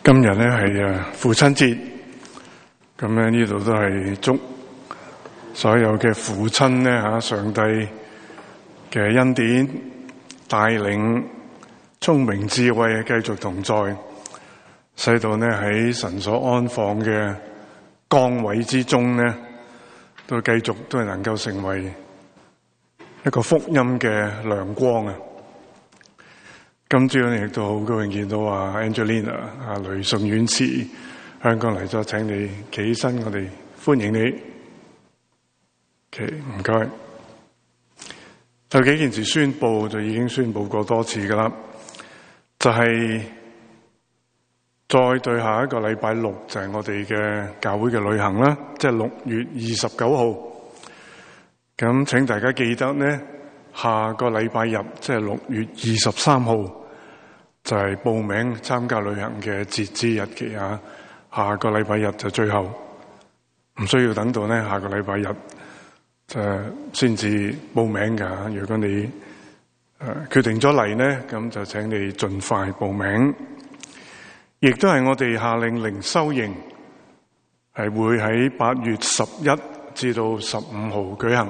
今日咧係父親節，咁咧呢度都係祝所有嘅父親咧上帝嘅恩典帶領聰明智慧繼續同在，使到咧喺神所安放嘅崗位之中咧，都繼續都係能夠成為一個福音嘅亮光啊！今朝亦都好高興見到Angelina 雷宋婉慈香港嚟咗，請你企起身，我哋歡迎你。唔該。有幾件事宣布就已經宣布過多次噶啦，就係再對下一個禮拜六就係我哋嘅教會嘅旅行啦，即係6月29號。咁請大家記得呢，下個禮拜日即係6月23號就係報名參加旅行嘅截止日期啊！下個禮拜日就最後，唔需要等到呢下個禮拜日就先至報名噶。如果你決定咗嚟呢，咁就請你盡快報名。亦都係我哋夏令靈修營係會喺8月11至到15號舉行，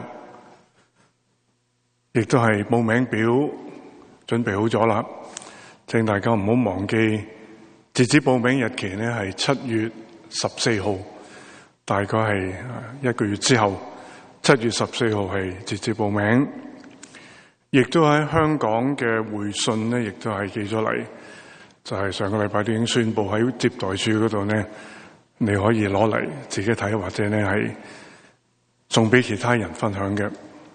亦都係報名表準備好咗啦。請大家唔好忘記，截止報名日期呢係7月14號，大概係1個月之後，7月14號係截止報名。亦都喺香港嘅回信呢，亦都係寄咗嚟，就係上個禮拜都已經宣布喺接待處嗰度呢，你可以攞嚟自己睇，或者呢係送俾其他人分享嘅。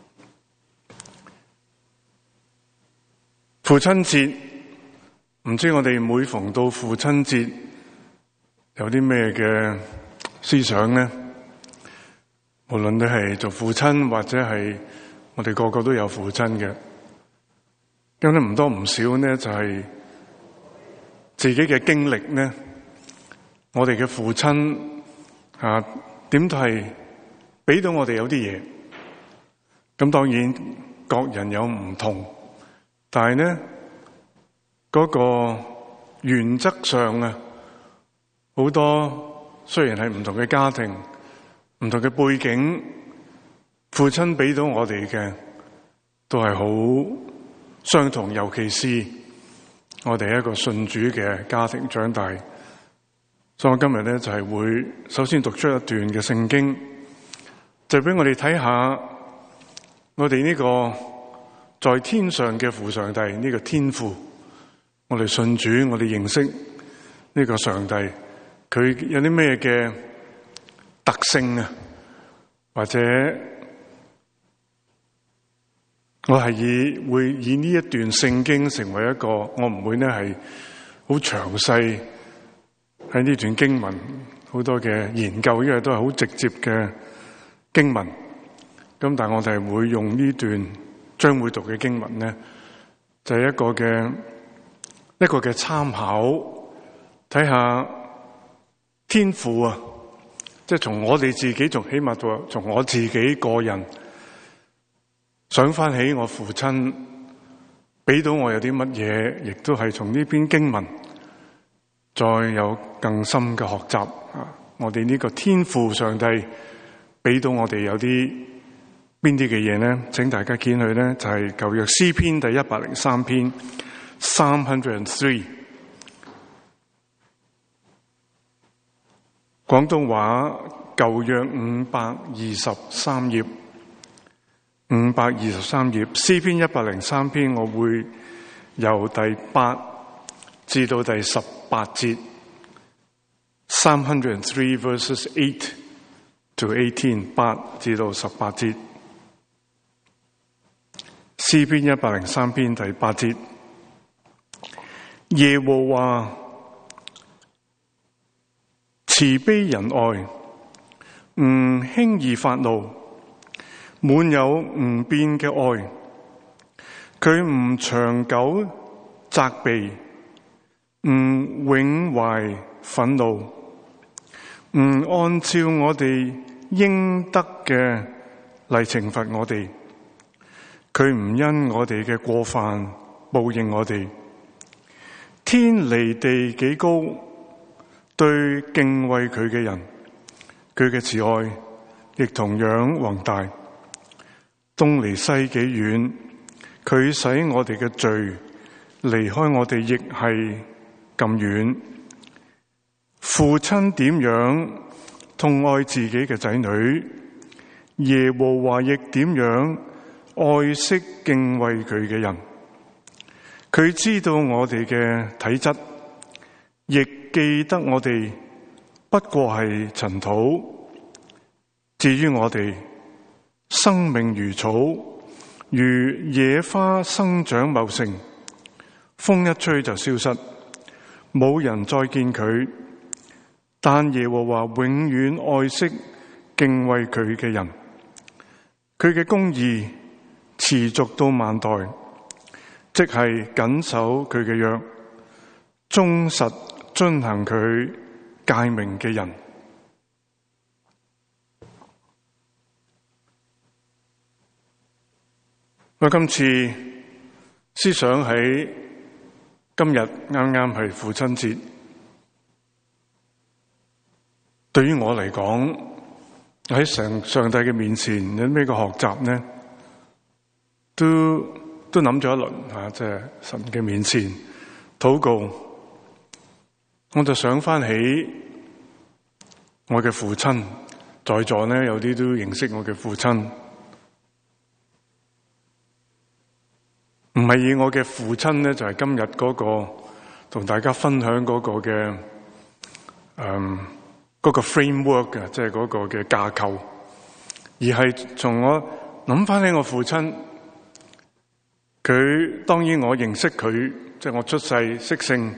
父親節，唔知我哋每逢到父親節有啲咩嘅思想呢？無論你係做父親，或者係我哋個個都有父親嘅，咁咧唔多唔少呢，就係自己嘅經歷呢。我哋嘅父親點都係俾到我哋有啲嘢。咁當然各人有唔同，但係呢嗰個原則上好多雖然係唔同嘅家庭、唔同嘅背景，父親俾到我哋嘅都係好相同，尤其是我哋一個信主嘅家庭長大。所以我今日呢，就係會首先讀出一段嘅聖經，就俾我哋睇下我哋呢個在天上嘅父上帝，呢個天父，我哋信主，我哋認識呢個上帝，佢有啲咩嘅特性啊？或者我係會以呢一段聖經成為一個，我唔會呢係好詳細喺呢段經文好多嘅研究，因為都係好直接嘅經文。咁但係我哋會用呢段將會讀嘅經文呢，就係一個嘅參考，睇下天父啊，即係從我哋自己，從起碼從我自己個人想翻起我父親俾到我有啲乜嘢，亦都係從呢篇經文再有更深嘅學習啊！我哋呢個天父上帝俾到我哋有啲邊啲嘅嘢呢？請大家見去呢，就係舊約詩篇第103篇303，廣東話舊約523頁，523頁，詩篇103篇，我會由第8至到第18節，303 verses 8 to 18， 8至到18節，詩篇103篇第8節，耶和華慈悲仁愛，唔輕易發怒，滿有唔變嘅愛，佢唔長久責備，唔永懷憤怒，唔按照我哋應得嘅嚟懲罰我哋，佢唔因我哋嘅過犯報應我哋。天離地幾高， 對敬畏佢嘅人，佢嘅慈愛亦同樣宏大。東離西幾遠，佢使我哋嘅罪離開我哋亦係咁遠。父親點樣痛愛自己嘅仔女，耶和華亦點樣愛惜敬畏佢嘅人。佢知道我哋嘅體質，亦記得我哋不過係塵土。至於我哋，生命如草，如野花生長茂盛，風一吹就消失，冇人再見佢。但耶和華永遠愛惜敬畏佢嘅人，佢嘅公義持續到萬代，即係謹守佢嘅約，忠實遵行佢誡命嘅人。我今次思想喺今日啱啱係父親節，對於我嚟講，喺上帝嘅面前有咩個學習呢？都諗咗一輪，即係神嘅面前禱告，我就想翻起我嘅父親，在座呢有啲都認識我嘅父親，唔係以我嘅父親呢，就係今日嗰個同大家分享嗰個嘅嗰個 framework 嘅，即係嗰個嘅架構，而係從我諗翻起我父親，佢當然我認識佢，即係我出世識性，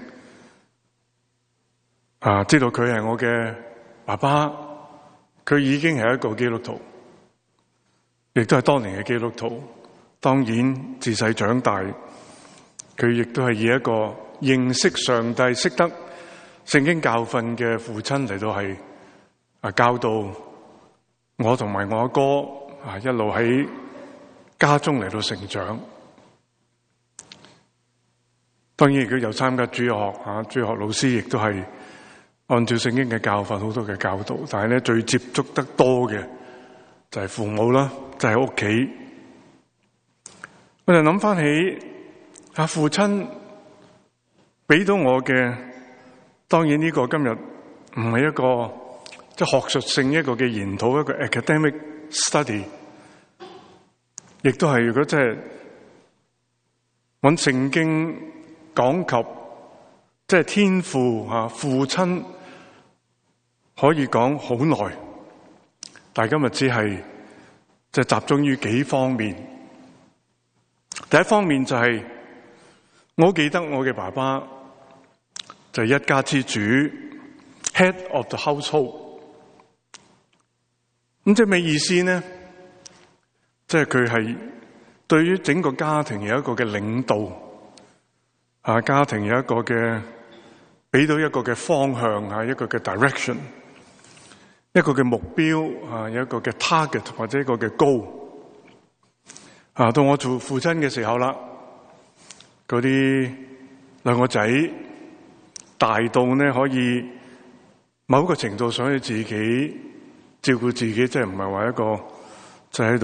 知道佢係我嘅爸爸，佢已經係一個基督徒，亦都係當年嘅基督徒。當然自細長大，佢亦都係以一個認識上帝、識得聖經教訓嘅父親嚟到係教導我同埋我阿哥一路喺家中嚟到成長。當然佢又參加主學，主學老師亦都係按照聖經嘅教訓好多嘅教導。但係咧最接觸得多嘅就係父母啦，就係屋企。我就諗翻起父親俾到我嘅，當然呢個今日唔係一個即係學術性一個嘅研討，一個 academic study， 亦都係如果即係揾聖經講及即係天父父親，可以講好耐，但係今日只係即係集中於幾方面。第一方面就係我記得我嘅爸爸就係一家之主 ，head of the household。咁即係咩意思呢？即係佢係對於整個家庭有一個嘅領導，家庭有一個嘅俾到一個嘅方向，一個嘅 direction， 一個嘅目標，有一個嘅 target 或者一個嘅 goal。到我做父親嘅時候啦，嗰啲兩個仔大到呢可以某一個程度上去自己照顧自己，即係唔係話一個即係喺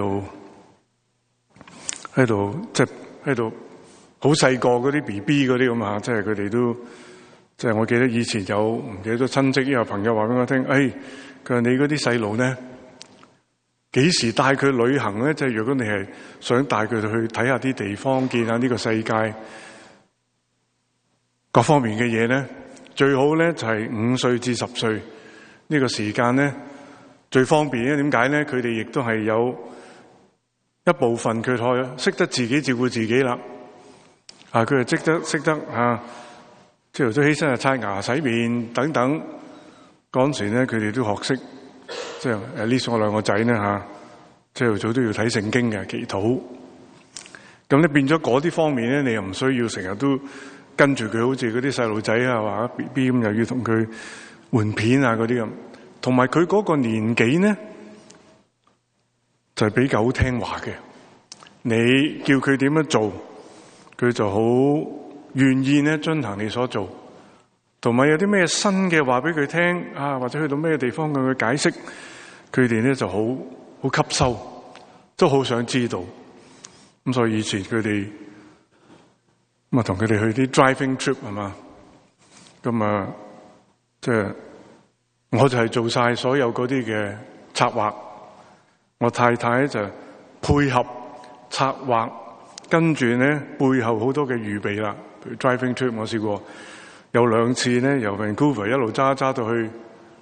度好細個嗰啲 BB 嗰啲咁啊，即係佢哋都即係我記得以前有唔記得咗親戚有朋友話俾我聽，佢話你嗰啲細路呢，幾時帶佢旅行咧？即係如果你係想帶佢去睇下啲地方，見下呢個世界各方面嘅嘢咧，最好咧就係5歲至10歲呢個時間咧最方便咧。點解咧？佢哋亦都係有一部分佢可以識得自己照顧自己啦。佢就識得朝頭早起身刷牙、洗面等等。嗰陣時咧，佢哋都學識。即係呢我兩個仔咧朝頭早都要睇聖經嘅祈禱，咁咧變咗嗰啲方面咧，你又唔需要成日都跟住佢，好似嗰啲細路仔話 BB 咁，又要同佢換片嗰啲咁。同埋佢嗰個年紀咧，就係比較好聽話嘅。你叫佢點樣做，佢就好願意咧遵行你所做。 同埋有啲咩新嘅話俾佢聽啊，或者去到咩地方向佢解釋，佢哋咧就好吸收，都好想知道。咁所以以前佢哋咁啊，同佢哋去啲 driving trip 係嘛，咁啊，即係我就係做晒所有嗰啲嘅策劃，我太太就配合策劃，跟住咧背後好多嘅預備啦。譬如 driving trip 我試過有2次咧，由 Vancouver 一路揸到去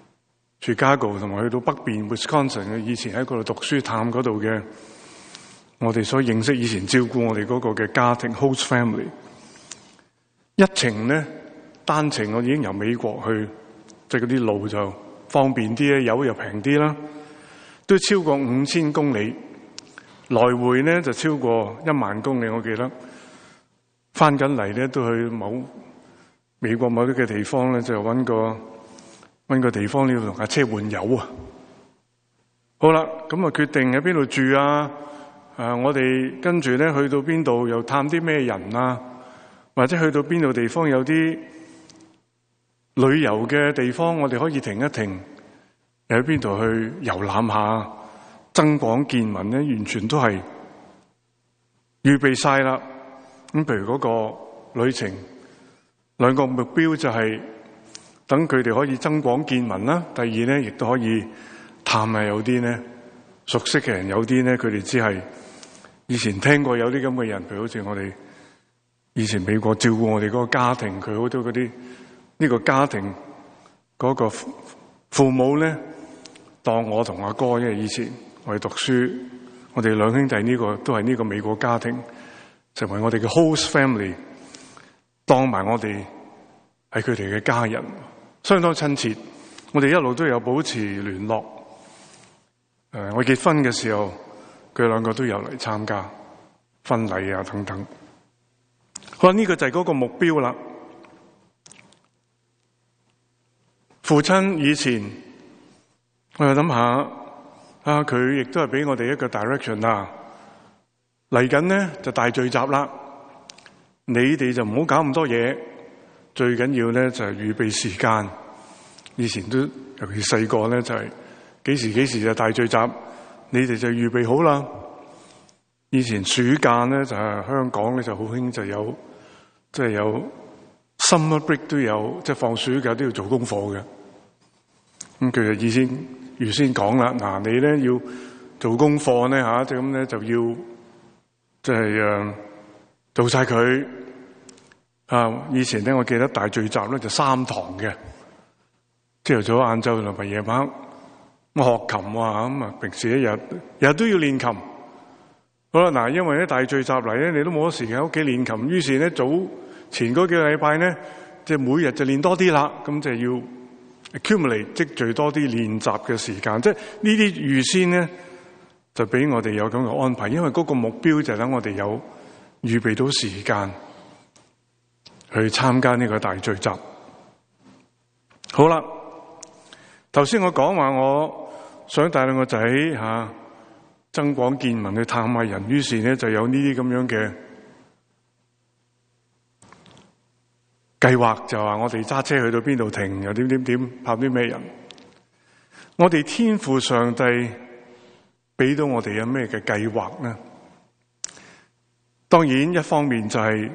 Chicago， 同埋去到北邊 Wisconsin 嘅，以前喺嗰度讀書探嗰度嘅，我哋所認識以前照顧我哋嗰個嘅家庭 host family。一程咧單程我已經由美國去，即係嗰啲路就方便啲咧，油又平啲啦，都超過5000公里，來回咧就超過1萬公里。我記得翻緊嚟咧都去美國某啲嘅地方咧，就揾個地方要同架車換油啊。好啦，咁啊決定喺邊度住啊？我哋跟住咧去到邊度又探啲咩人啊？或者去到邊度地方有啲旅遊嘅地方，我哋可以停一停，又喺邊度去遊覽下，增廣見聞咧，完全都係預備晒啦。咁譬如嗰個旅程2個目標就係等佢哋可以增廣見聞啦。第二咧，亦都可以探下有啲咧熟悉嘅人，有啲咧佢哋只係以前聽過有啲咁嘅人，譬如好似我哋以前美國照顧我哋嗰個家庭，佢好多嗰啲呢個家庭嗰個父母咧，當我同阿哥，因為以前我哋讀書，我哋2兄弟呢個都係呢個美國家庭，成為我哋嘅 host family， 當埋我哋係佢哋嘅家人，相當親切。我哋一路都有保持聯絡。我結婚嘅時候，佢2個都有嚟參加婚禮啊等等。好啦，呢個就係嗰個目標啦。父親以前，我又諗下佢亦都係俾我哋一個 direction 啦。嚟緊咧就大聚集啦，你哋就唔好搞咁多嘢，最緊要咧就係預備時間。以前都尤其細個咧就係幾時就大聚集，你哋就預備好啦。以前暑假咧就係香港咧就好興，就有即係有 summer break 都有，即係放暑假都要做功課嘅。咁佢就預先講啦，嗱你咧要做功課咧吓，即係咁咧就要即係做晒佢。以前咧我記得大聚集咧就3堂嘅，朝頭早、晏晝同埋夜晚。我學琴咁啊，平時日日都要練琴。好啦，嗱，因為咧大聚集嚟咧，你都冇得時間喺屋企練琴，於是咧早前嗰幾個禮拜咧，即係每日就練多啲啦，咁就要 accumulate 積聚多啲練習嘅時間。即係呢啲預先咧，就俾我哋有咁嘅安排，因為嗰個目標就係等我哋有預備到時間去參加呢個大聚集。好啦，頭先我講話我想帶2個仔增廣見聞去探下人，於是咧就有呢啲咁樣嘅計劃，就話我哋揸車去到邊度停，又點拍啲咩人。我哋天父上帝俾到我哋有咩嘅計劃呢？當然一方面就係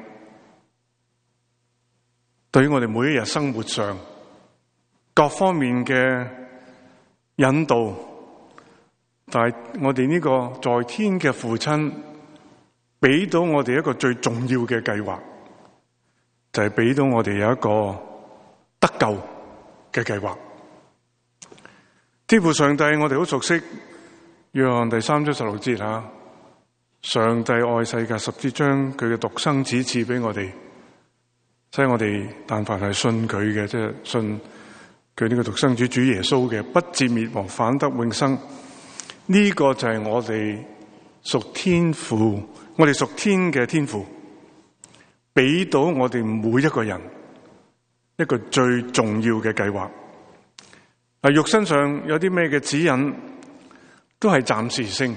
對於我哋每一日生活上各方面嘅引導。但係我哋呢個在天嘅父親俾到我哋一個最重要嘅計劃，就係俾到我哋有一個得救嘅計劃。天父上帝，我哋好熟悉約翰第3章16節上帝愛世界，甚至將佢嘅獨生子賜俾我哋，所以我哋但凡係信佢嘅，即係信佢呢個獨生子主耶穌嘅，不至滅亡，反得永生。呢個就係我哋屬天父，我哋屬天嘅天父，俾到我哋每一個人一個最重要嘅計劃。肉身上有啲咩嘅指引，都係暫時性，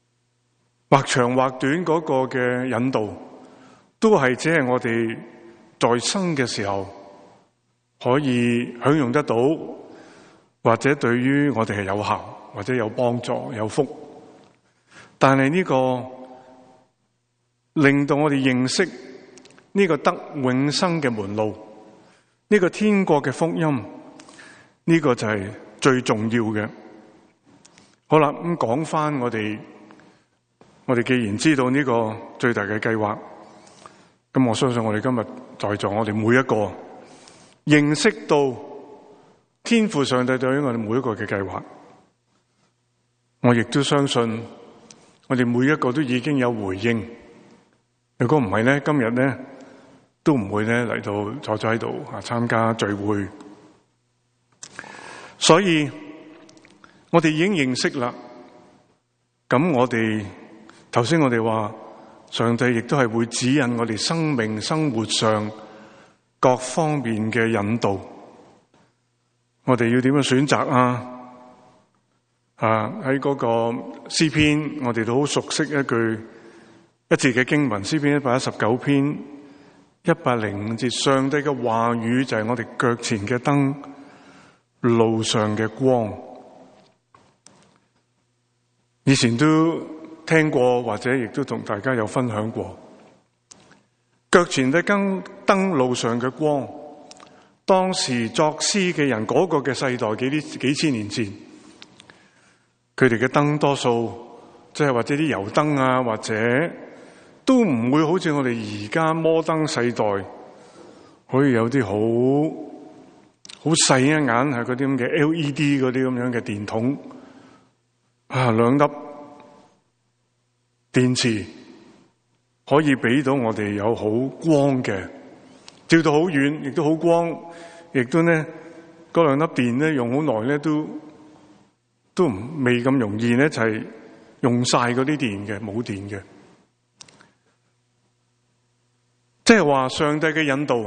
或長或短嗰個嘅引導，都係只係我哋在生嘅時候可以享用得到，或者對於我哋係有效，或者有幫助、有福。但係呢個令到我哋認識呢個得永生嘅門路，呢個天國嘅福音，呢個就係最重要嘅。好啦，咁講翻我哋既然知道呢個最大嘅計劃，咁我相信我哋今日在座我哋每一個認識到天父上帝對於我哋每一個嘅計劃，我亦都相信我哋每一個都已經有回應。如果唔係咧，今日咧都唔會咧嚟到坐咗喺度參加聚會。所以我哋已經認識啦。咁我哋頭先我哋話，上帝亦都係會指引我哋生命生活上各方面嘅引導。我哋要點樣選擇啊？喺嗰個詩篇，我哋都好熟悉一節嘅經文，詩篇119篇105節，上帝嘅話語就係我哋腳前嘅燈，路上嘅光。以前都聽過，或者亦都同大家有分享過，腳前嘅燈，路上嘅光。當時作詩嘅人嗰個嘅世代，幾千年前，佢哋嘅燈多數即係或者啲油燈啊，或者都唔會好似我哋而家摩登世代可以有啲好細一眼係嗰啲咁嘅 LED 嗰啲咁樣嘅電筒兩粒電池可以俾到我哋有好光嘅，照到好遠，亦都好光，亦都呢嗰兩粒電咧用好耐咧都未咁容易咧就係用晒嗰啲電嘅，冇電嘅。即係話上帝嘅引導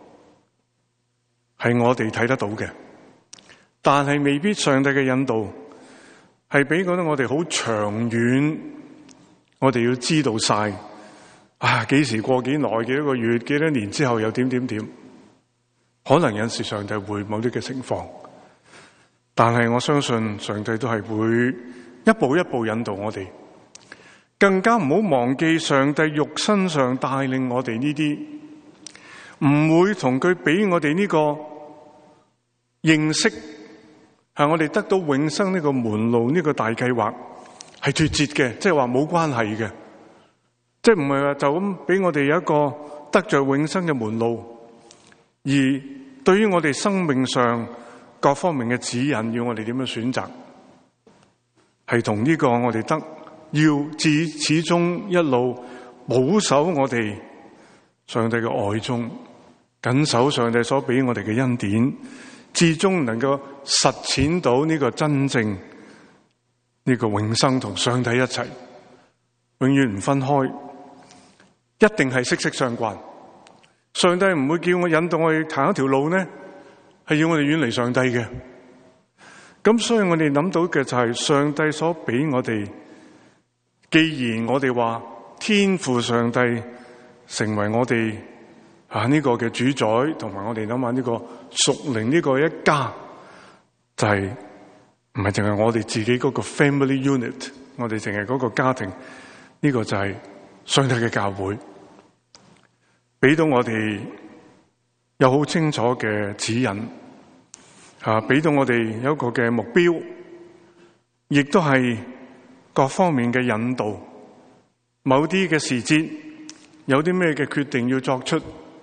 係我哋睇得到嘅，但係未必上帝嘅引導係俾嗰啲我哋好長遠，我哋要知道晒幾時過幾耐，幾多個月，幾多年之後又點。可能有時上帝會某啲嘅情況，但係我相信上帝都係會一步一步引導我哋。更加唔好忘記上帝肉身上帶領我哋呢啲，唔會同佢俾我哋呢個認識係我哋得到永生呢個門路，呢個大計劃係脫節嘅，即係話冇關係嘅，即係唔係話就咁俾我哋有一個得着永生嘅門路，而對於我哋生命上各方面嘅指引，要我哋點樣選擇，係同呢個我哋得要始終一路保守我哋上帝嘅愛中，緊守上帝所俾我哋嘅恩典，至終能夠實踐到呢個真正呢個永生同上帝一齊，永遠唔分開，一定係息息相關。上帝唔會叫我引導我哋行一條路呢，係要我哋遠離上帝嘅。咁所以我哋諗到嘅就係上帝所俾我哋，既然我哋話天父上帝成為我哋呢個嘅主宰，同埋我哋諗下呢個屬靈呢個一家，就係唔係淨係我哋自己嗰個 family unit， 我哋淨係嗰個家庭，呢個就係上帝嘅教會，俾到我哋有好清楚嘅指引，俾到我哋有一個嘅目標，亦都係各方面嘅引導。某啲嘅時節有啲咩嘅決定要作出，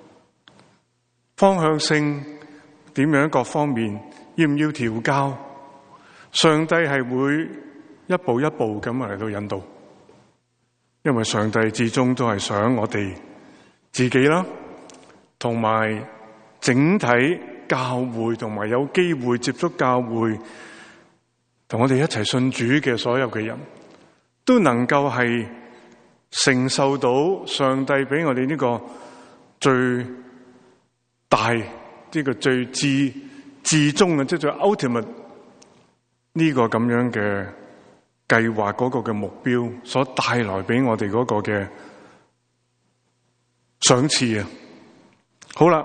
方向性點樣，各方面要唔要調校，上帝係會一步一步咁嚟到引導。因為上帝至終都係想我哋自己啦，同埋整體教會，同埋有機會接觸教會同我哋一齊信主嘅所有嘅人，都能夠係承受到上帝俾我哋呢個最大，呢個最至終嘅，即係最 ultimate 呢個咁樣嘅計劃嗰個嘅目標所帶來俾我哋嗰個嘅賞賜啊！ 好啦，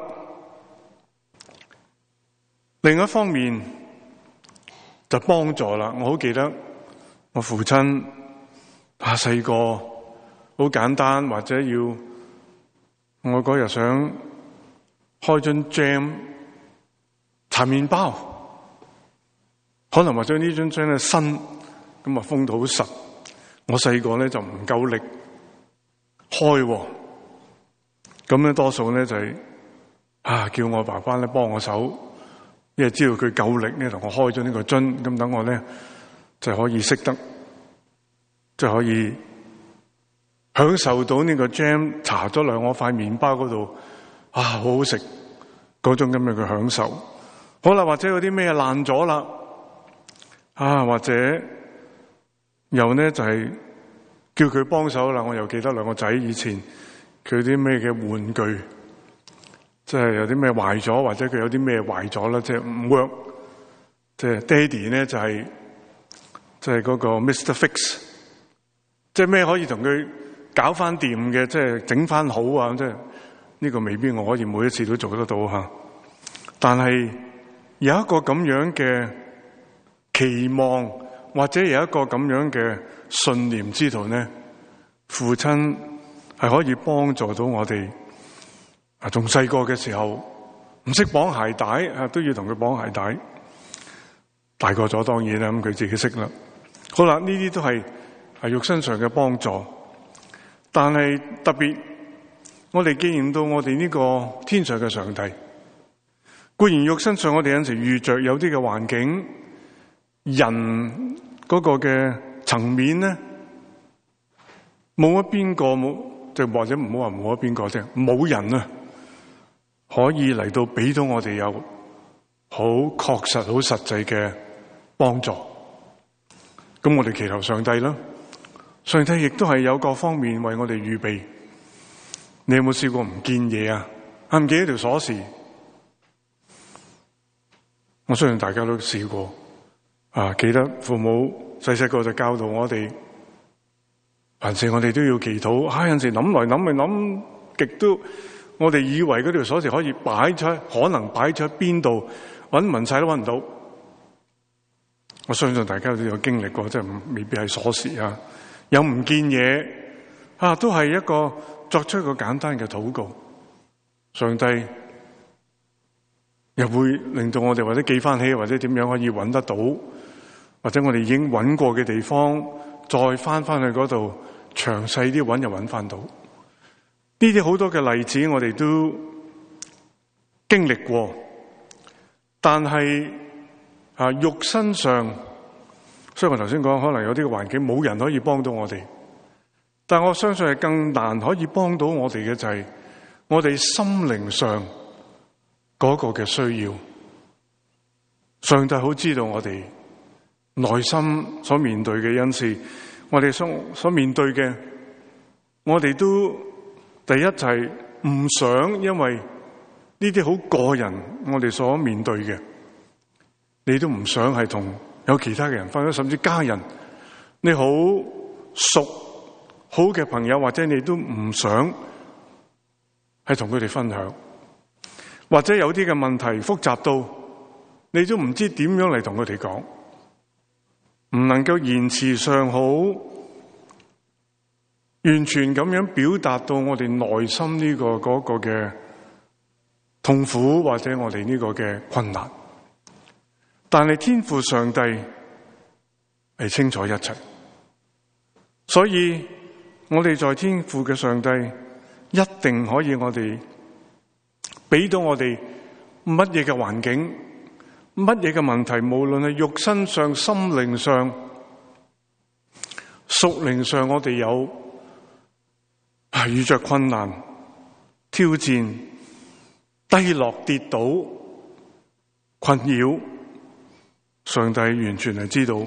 另一方面就幫助啦。我好記得我父親細個好簡單，或者要我嗰日想開樽 jam 搽麵包，可能或者呢樽 jam 咧新咁啊封到好實，我細個咧就唔夠力開，咁咧多數咧就係叫我爸爸咧幫我手，因為知道佢夠力咧同我開咗呢個樽，咁等我咧就可以識得，就可以享受到呢個 jam 搽咗落我塊麵包嗰度，好好食嗰種咁樣嘅享受。好啦，或者有啲咩爛咗啦，或者又咧就係叫佢幫手啦。我又記得兩個仔以前佢啲咩嘅玩具，即係有啲咩壞咗，或者佢有啲咩壞咗啦，即係唔 work， 即係爹哋咧就係即係嗰個 Mr. Fix， 即係咩可以同佢搞翻掂嘅，即係整翻好啊！即係呢個未必我可以每一次都做得到吓，但係有一個咁樣嘅期望，或者有一個咁樣嘅信念，知道呢父親係可以幫助到我哋。從細個嘅時候唔識綁鞋帶都要同佢綁鞋帶。大個咗當然啦，咁佢自己識啦。好啦，呢啲都係肉身上嘅幫助。但係特別，我哋記唔到我哋呢個天上嘅上帝。固然肉身上我哋有陣時遇着有啲嘅環境，人嗰個嘅層面咧，冇乜邊個冇，即係或者唔好話冇乜邊個啫，冇人啊可以嚟到俾到我哋有好確實、好實際嘅幫助。咁我哋祈求上帝啦，上帝亦都係有各方面為我哋預備。你有冇試過唔見嘢啊？唔記得條鎖匙？我相信大家都試過。記得父母細細個就教導我哋，凡事我哋都要祈禱。有陣時諗來諗去諗極都，我哋以為嗰條鎖匙可以擺出，可能擺出喺邊度，搵晒都搵唔到。我相信大家都有經歷過，即係未必係鎖匙啊，有唔見嘢都係一個作出一個簡單嘅禱告，上帝又會令到我哋或者記翻起，或者點樣可以搵得到，或者我哋已經搵過嘅地方，再翻去嗰度詳細啲搵，又搵翻到。呢啲好多嘅例子我哋都經歷過，但係肉身上，所以我頭先講可能有啲嘅環境冇人可以幫到我哋，但我相信係更難可以幫到我哋嘅就係我哋心靈上嗰個嘅需要。上帝好知道我哋內心所面對嘅恩賜，我哋所面對嘅，我哋都第一就係唔想因為呢啲好個人我哋所面對嘅，你都唔想係同有其他嘅人分享，甚至家人你好熟好嘅朋友，或者你都唔想係同佢哋分享，或者有啲嘅問題複雜到你都唔知點樣嚟同佢哋講，唔能夠言辭上好完全咁樣表達到我哋內心呢個嗰個嘅痛苦，或者我哋呢個嘅困難。但係天父上帝係清楚一切，所以我哋在天父嘅上帝一定可以我哋俾到我哋乜嘢嘅環境，乜嘢嘅問題，無論係肉身上、心靈上、屬靈上，我哋有遇着困難、挑戰、低落、跌倒、困擾，上帝完全係知道。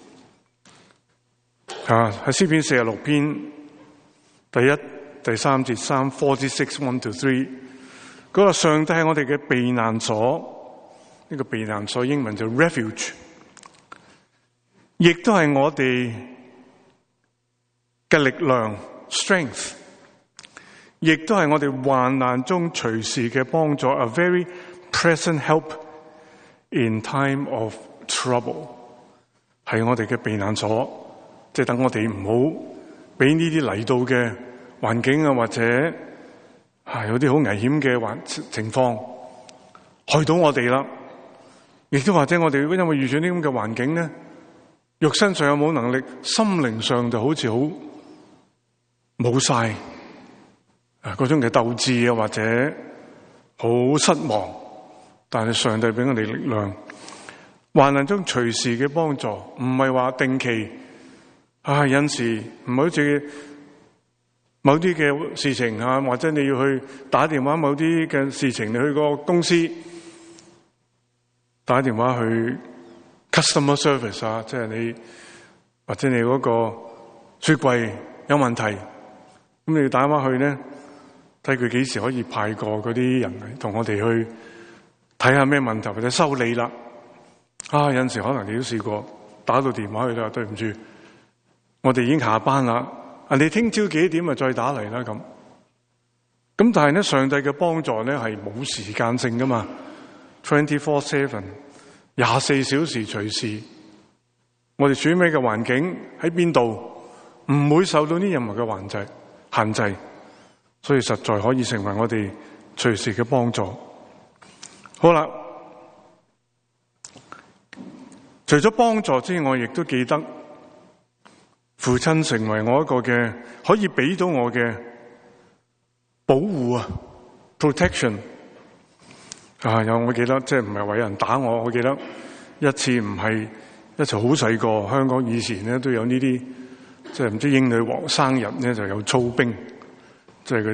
喺詩篇46篇第1、第3節3 46 1 to 3，嗰個上帝係我哋嘅避難所，呢個避難所英文就 refuge， 亦都係我哋嘅力量 strength， 亦都係我哋患難中隨時嘅幫助 ，a very present help in time of trouble， 係我哋嘅避難所，即係等我哋唔好俾呢啲嚟到嘅環境啊，或者有啲好危險嘅情況害到我哋啦。亦都或者我哋因為遇上呢咁嘅環境咧，肉身上有冇能力，心靈上就好似好冇晒嗰種嘅鬥志啊，或者好失望。但係上帝俾我哋力量，患難中隨時嘅幫助，唔係話定期有陣時唔好似某啲嘅事情啊，或者你要去打電話某啲嘅事情，你去個公司打電話去 customer service 啊，即係你或者你嗰個雪櫃有問題，咁你要打電話去咧，睇佢幾時可以派過嗰啲人嚟同我哋去睇下咩問題或者修理啦。有陣時可能你都試過打到電話去啦，對唔住，我哋已經下班啦，你聽朝幾點再打嚟啦咁。咁但係咧，上帝嘅幫助咧係冇時間性噶嘛，24/7 24小時隨時。我哋處咩嘅環境喺邊度，唔會受到呢任何嘅限制，所以實在可以成為我哋隨時嘅幫助。好啦，除咗幫助之外，亦都記得父親成為我一個嘅可以俾到我嘅保護啊 ，protection。我記得即係唔係為人打我，我記得一次唔係一齊好細個，香港以前咧都有呢啲，即係唔知英女王生日咧就有操兵，即係嗰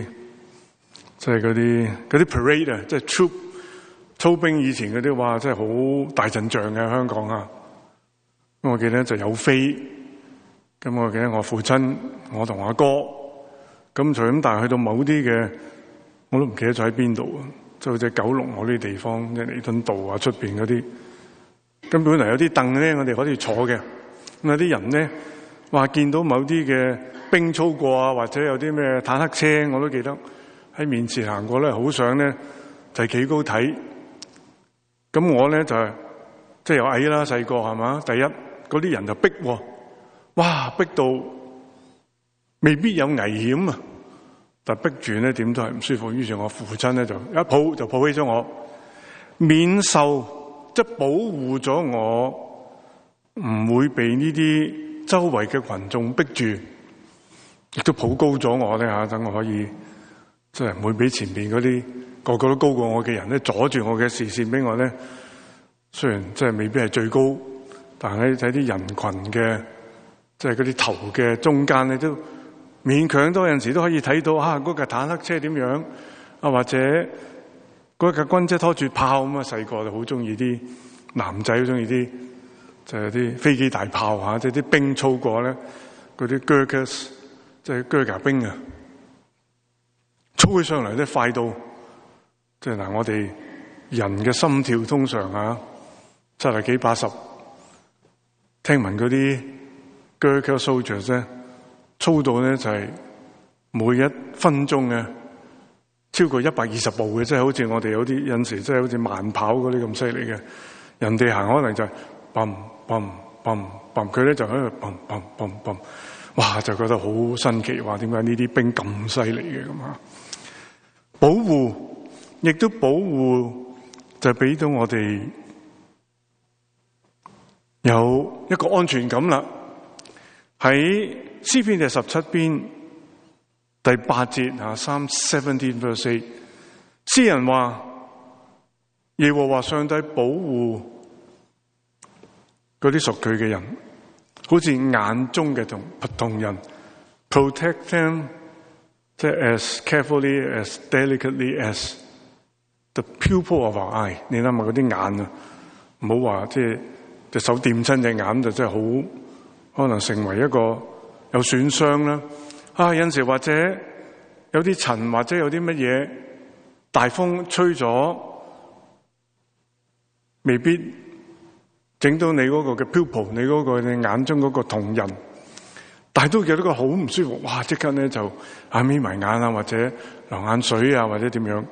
啲 parade 啊，即係 troop 操兵。以前嗰啲話真係好大陣仗嘅香港啊。咁我記得就有飛，咁我記得我父親，我同阿哥，咁就咁，但係去到某啲嘅，我都唔記得咗喺邊度啊。就好似九龍嗰啲地方，即係彌敦道啊出邊嗰啲，咁本嚟有啲凳咧，我哋可以坐嘅。咁有啲人咧話見到某啲嘅兵操過啊，或者有啲咩坦克車，我都記得喺面前行過咧，好想咧就係企高睇。咁我咧就即係又矮啦，細個係嘛。第一嗰啲人就逼，哇逼到未必有危險啊！但逼住咧，點都係唔舒服。於是我父親咧就一抱就抱起咗我，免受即係保護咗我，唔會被呢啲周圍嘅群眾逼住，亦都抱高咗我咧吓，等我可以即係唔會俾前邊嗰啲個個都高過我嘅人咧阻住我嘅視線俾我咧。雖然即係未必係最高，但係喺啲人群嘅即係嗰啲頭嘅中間咧都。勉強都有陣時都可以睇到嗰架坦克車點樣或者嗰架軍車拖住炮咁啊！細個就好中意啲男仔，好中意啲就係啲飛機大炮即係啲兵操過咧，嗰啲 Gurkhas 即係 Gurkha 兵啊，操起上嚟都快到即係我哋人嘅心跳通常70幾80，聽聞嗰啲 Gurkha soldiers 咧。操到咧就係每一分鐘嘅超過120步嘅，即係好似我哋有陣時即係好似慢跑嗰啲咁犀利嘅。人哋行可能就係砰砰砰砰，佢咧就喺度砰砰砰砰，哇！就覺得好新奇，話點解呢啲兵咁犀利嘅咁啊？保護亦都保護，就俾到我哋有一個安全感啦。喺詩篇第17篇第8節Psalm 17 verse 8，詩人話耶和華上帝保護嗰啲屬佢嘅人，好似眼中嘅瞳人 ，protect them 即係 as carefully as delicately as the pupil of our eye。你諗下嗰啲眼啊，唔好話即係隻手掂親隻眼就真係好可能成為一個。有損傷啦，有陣時或者有啲塵，或者有啲乜嘢大風吹咗，未必整到你嗰個嘅 pupil， 你嗰個你眼中嗰個瞳人。 但係都有一個好唔舒服，哇！即刻咧就眯埋眼啊，或者流眼水啊，或者點樣？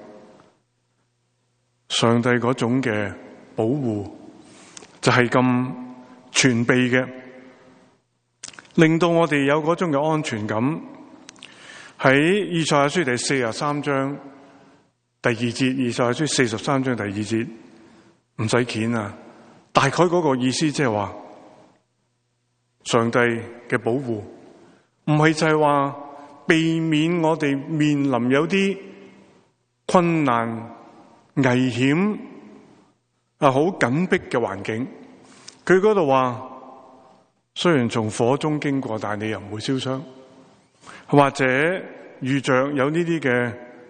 上帝嗰種嘅保護就係咁全備嘅，令到我哋有嗰種嘅安全感。喺以賽亞書第43章第2節，以賽亞書43章第2節，唔使鉗啊，大概嗰個意思即係話，上帝嘅保護唔係就係話避免我哋面臨有啲困難、危險啊，好緊迫嘅環境。佢嗰度話，雖然從火中經過，但係你又唔會燒傷，或者遇着有呢啲嘅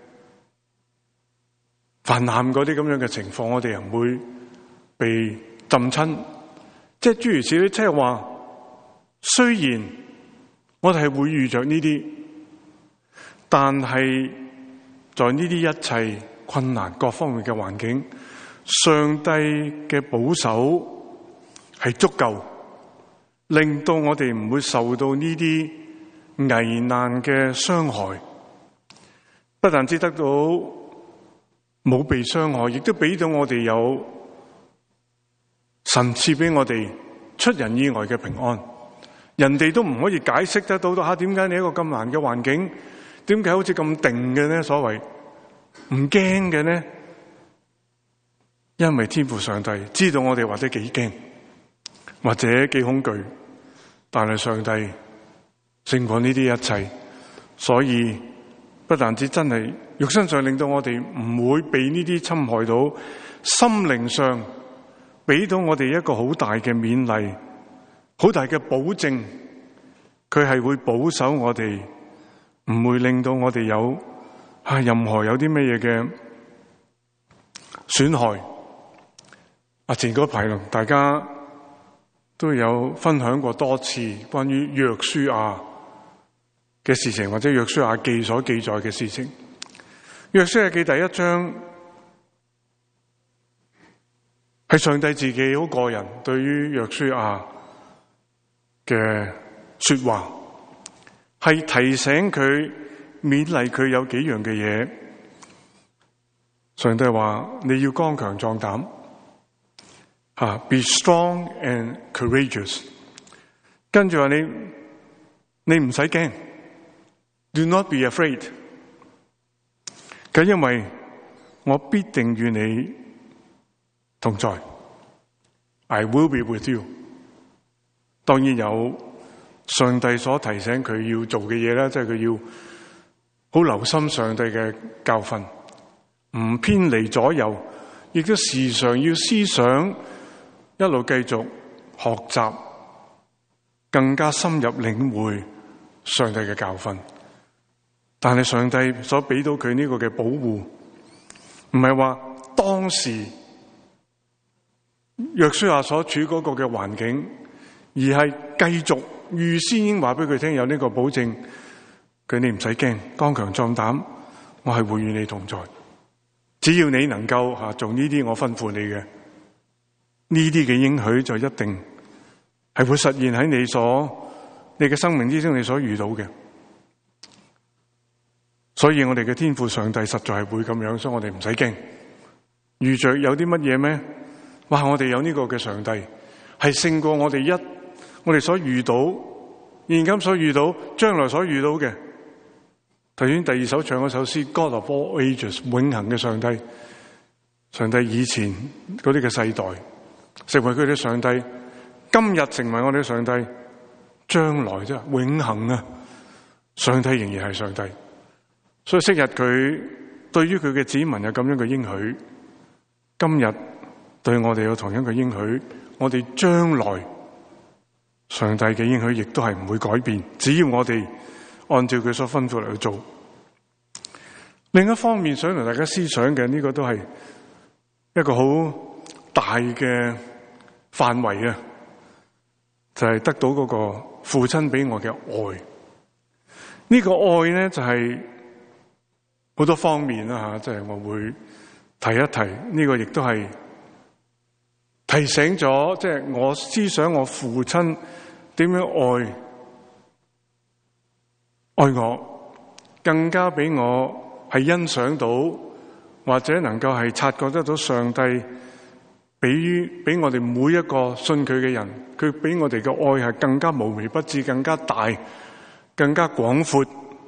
泛濫嗰啲咁樣嘅情況，我哋又唔會被浸親。即係諸如此類，即係話，雖然我哋係會遇着呢啲，但係在呢啲一切困難各方面嘅環境，上帝嘅保守係足夠，令到我哋唔會受到呢啲危難嘅傷害。不但只得到冇被傷害，亦都俾到我哋有神賜俾我哋出人意外嘅平安。人哋都唔可以解釋得到點解你一個咁難嘅環境，點解好似咁定嘅呢？所謂唔驚嘅呢？因為天父上帝知道我哋或者幾驚，或者幾恐懼，但係上帝勝過呢啲一切，所以不但止真係肉身上令到我哋唔會被呢啲侵害到，心靈上俾到我哋一個好大嘅勉勵，好大嘅保證，佢係會保守我哋，唔會令到我哋有任何有啲乜嘢嘅損害。前嗰排大家都有分享過多次關於約書亞嘅事情，或者約書亞記所記載嘅事情。約書亞記第1章係上帝自己好個人對於約書亞嘅說話，係提醒佢、勉勵佢有幾樣嘅嘢。上帝話你要剛強壯膽，be strong and courageous。跟住話你唔使驚 ，do not be afraid。因為我必定與你同在 ，I will be with you。當然有上帝所提醒佢要做嘅嘢啦，即係佢要好留心上帝嘅教訓，唔偏離左右，亦都時常要思想，一路繼續學習，更加深入領會上帝嘅教訓。但係上帝所俾到佢呢個嘅保護，唔係話當時約書亞所處嗰個嘅環境，而係繼續預先已經話俾佢聽有呢個保證，佢你唔使驚，剛強壯膽，我係會與你同在。只要你能夠做呢啲我吩咐你嘅，呢啲嘅應許就一定係會實現喺你嘅生命之中你所遇到嘅。所以我哋嘅天父上帝實在係會咁樣，所以我哋唔使驚。遇着有啲乜嘢咩？哇！我哋有呢個嘅上帝，係勝過我哋所遇到、現今所遇到、將來所遇到嘅。頭先第2首唱嗰首詩 God of all ages， 永恆嘅上帝，上帝以前嗰啲嘅世代成為佢哋上帝，今日成為我哋嘅上帝，將來啫永恆啊！上帝仍然係上帝。所以昔日佢對於佢嘅子民有咁樣嘅應許，今日對我哋有同樣嘅應許，我哋將來上帝嘅應許亦都係唔會改變，只要我哋按照佢所吩咐嚟去做。另一方面，想同大家思想嘅呢個都係一個好大嘅範圍啊，就係得到嗰個父親俾我嘅愛。呢個愛咧就係好多方面啦，即係我會提一提。呢個亦都係提醒咗，即係我思想我父親點樣愛愛我，更加俾我係欣賞到，或者能夠係察覺得到上帝俾我哋每一個信佢嘅人，佢俾我哋嘅愛係更加無微不至，更加大，更加廣闊。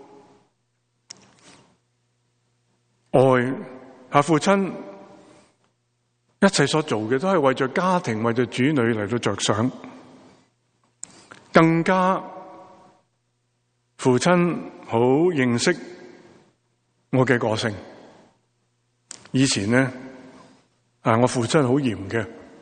愛父親一切所做嘅都係為咗家庭，為咗子女嚟到着想。更加父親好認識我嘅個性。以前呢，我父親好嚴嘅，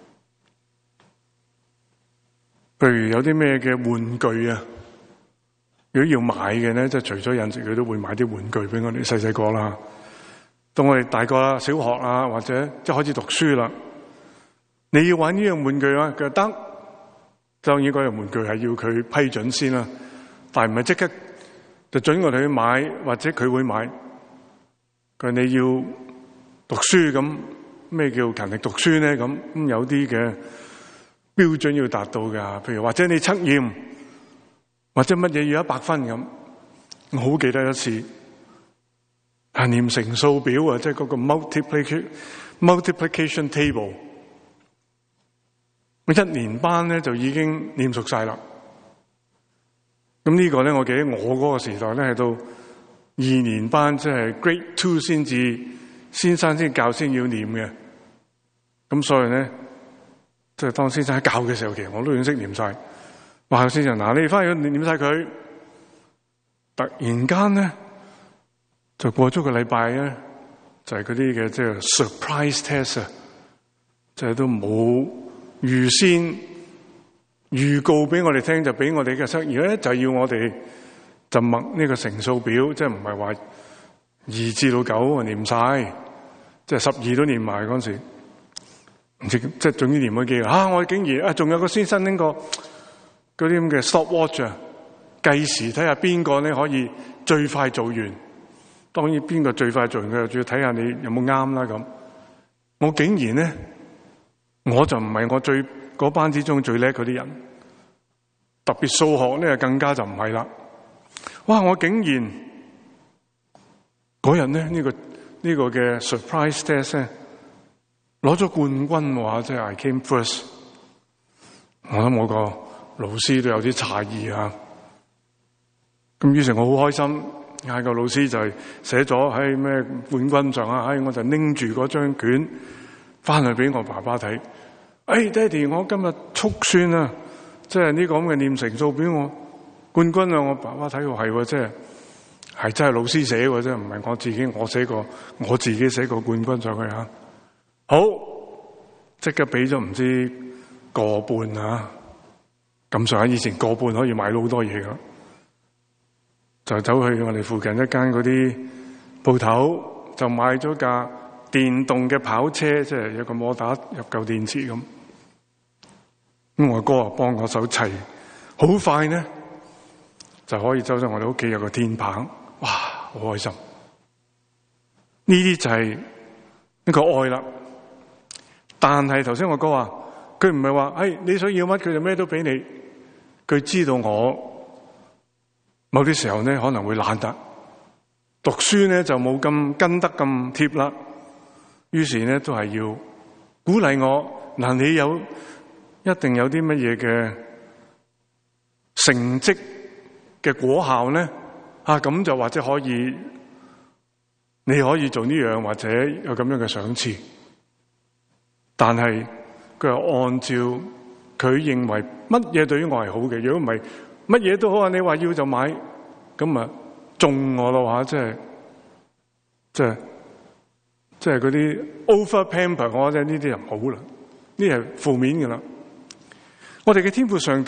譬如有啲咩嘅玩具啊，如果要買嘅咧，即係除咗飲食，佢都會買啲玩具俾我哋細細個啦。到我哋大個啦，小學啊，或者即係開始讀書啦，你要玩呢樣玩具啊，佢就得。當然嗰樣玩具係要佢批准先啦，但係唔係即刻就准我哋去買，或者佢會買。佢你要讀書，咁咩叫勤力讀書咧？咁有啲嘅標準要達到噶，譬如或者你測驗，或者乜嘢要100分咁。我好記得一次係念乘數表啊，即係嗰個 multiplication table。我1年班咧就已經念熟晒啦。咁呢個咧，我記得我嗰個時代咧係到2年班，即係 Grade 2先至先生先教先要念嘅。咁所以咧，即係當先生喺教嘅時候，其實我都已經識念晒。話先生，嗱，你翻去念晒佢。突然間咧，就過咗個禮拜咧，就係嗰啲嘅即係 surprise test 啊，即係都冇預先預告俾我哋聽，就俾我哋嘅測驗咧，就要我哋就默呢個乘數表，即係唔係話2至到9念晒，即係12都念埋嗰陣時，唔知即係總之念咗幾個。我竟然仲有個先生拎個嗰啲咁嘅 stopwatch 啊，計時睇下邊個咧可以最快做完。當然邊個最快做完，佢又仲要睇下你有冇啱啦咁。我竟然咧，我就唔係我嗰班之中最叻嗰啲人，特別數學咧更加就唔係啦。哇！我竟然嗰日咧呢個嘅 surprise test 咧攞咗冠軍喎，即係 I came first。我諗我個老師都有啲詫異啊。咁於是我好開心，嗌個老師就係寫咗喺咩冠軍上啊，我就拎住嗰張卷翻去俾我爸爸睇。爹哋，我今日速算啊，即係呢個咁嘅念乘數表我冠軍啊！我爸爸睇過係，即係真係老師寫嘅啫，唔係我自己寫個冠軍上去吓。好，即刻俾咗唔知個半啊，咁上下以前個半可以買到好多嘢噶，就走去我哋附近一間嗰啲鋪頭，就買咗架電動嘅跑車，即係有個摩打入嚿電池咁。咁我哥啊幫我手砌，好快呢就可以走上我哋屋企有個天棚，哇，好開心！呢啲就係一個愛啦。但係頭先我哥話，佢唔係話，你想要乜佢就咩都俾你。佢知道我某啲時候呢可能會懶得讀書呢，就冇咁跟得咁貼啦。於是呢都係要鼓勵我，嗱，你一定有啲乜嘢嘅成績嘅果效呢？咁就或者你可以做呢樣，或者有咁樣嘅賞賜。但係佢係按照佢認為乜嘢對於我係好嘅，如果唔係乜嘢都好啊，你話要就買，咁啊中我咯吓，即係嗰啲 over pamper 我啫，呢啲就唔好啦，呢係負面嘅啦。我哋嘅天父上帝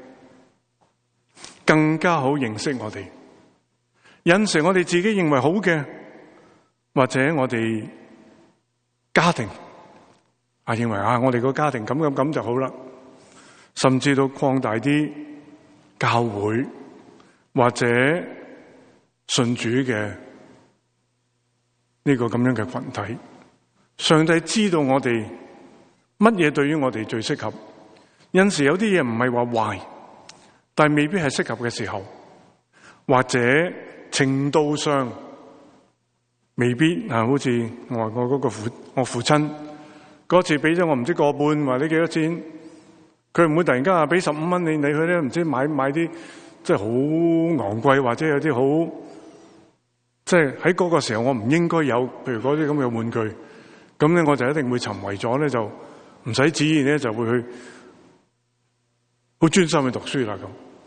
更加好認識我哋，引成我哋自己認為好嘅，或者我哋家庭認為我哋個家庭咁就好啦，甚至到擴大啲教會或者信主嘅呢個咁樣嘅群體。上帝知道我哋乜嘢對於我哋最適合。有時有啲嘢唔係話壞，但係未必係適合嘅時候， 或者程度上未必好似外國嗰個我父親嗰次俾咗我唔知個半或者幾多錢，佢唔會突然間俾15蚊你去咧，唔知買啲即係好昂貴或者有啲好即係喺嗰個時候我唔應該有，譬如嗰啲咁嘅玩具，咁咧我就一定會沉迷咗咧，就唔使旨意咧就會去好專心去讀書啦咁。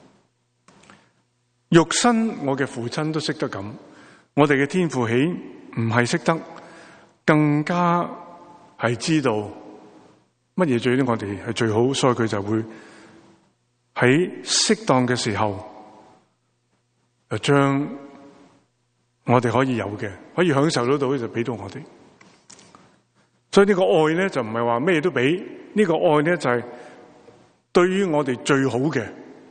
肉身我嘅父親都識得咁，我哋嘅天父豈唔係識得，更加係知道乜嘢對於我哋係最好，所以佢就會喺適當嘅時候就將我哋可以有嘅，可以享受得到就俾到我哋。所以呢個愛咧就唔係話咩都俾，呢個愛咧就係對於我哋最好嘅。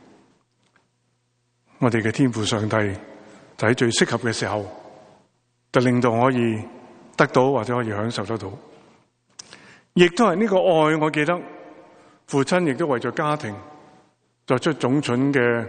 我哋嘅天父上帝就喺最適合嘅時候，就令到可以得到或者可以享受得到。亦都係呢個愛，我記得父親亦都為咗家庭作出種種嘅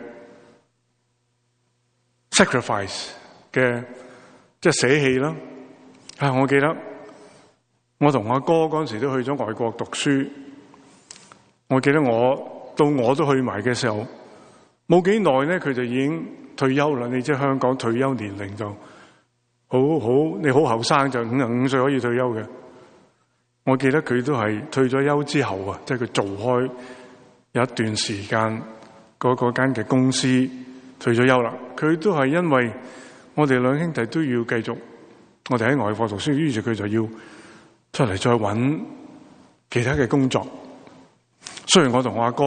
sacrifice 嘅即係捨棄啦。我記得我同阿哥嗰陣時都去咗外國讀書，我記得我都去埋嘅時候，冇幾耐咧，佢就已經退休啦。你知香港退休年齡就你好後生就55歲可以退休嘅。我記得佢都係退咗休之後啊，即係佢做開有一段時間嗰間嘅公司退咗休啦。佢都係因為我哋兩兄弟都要繼續，我哋喺外國讀書，於是佢就要出嚟再揾其他嘅工作。雖然我同阿哥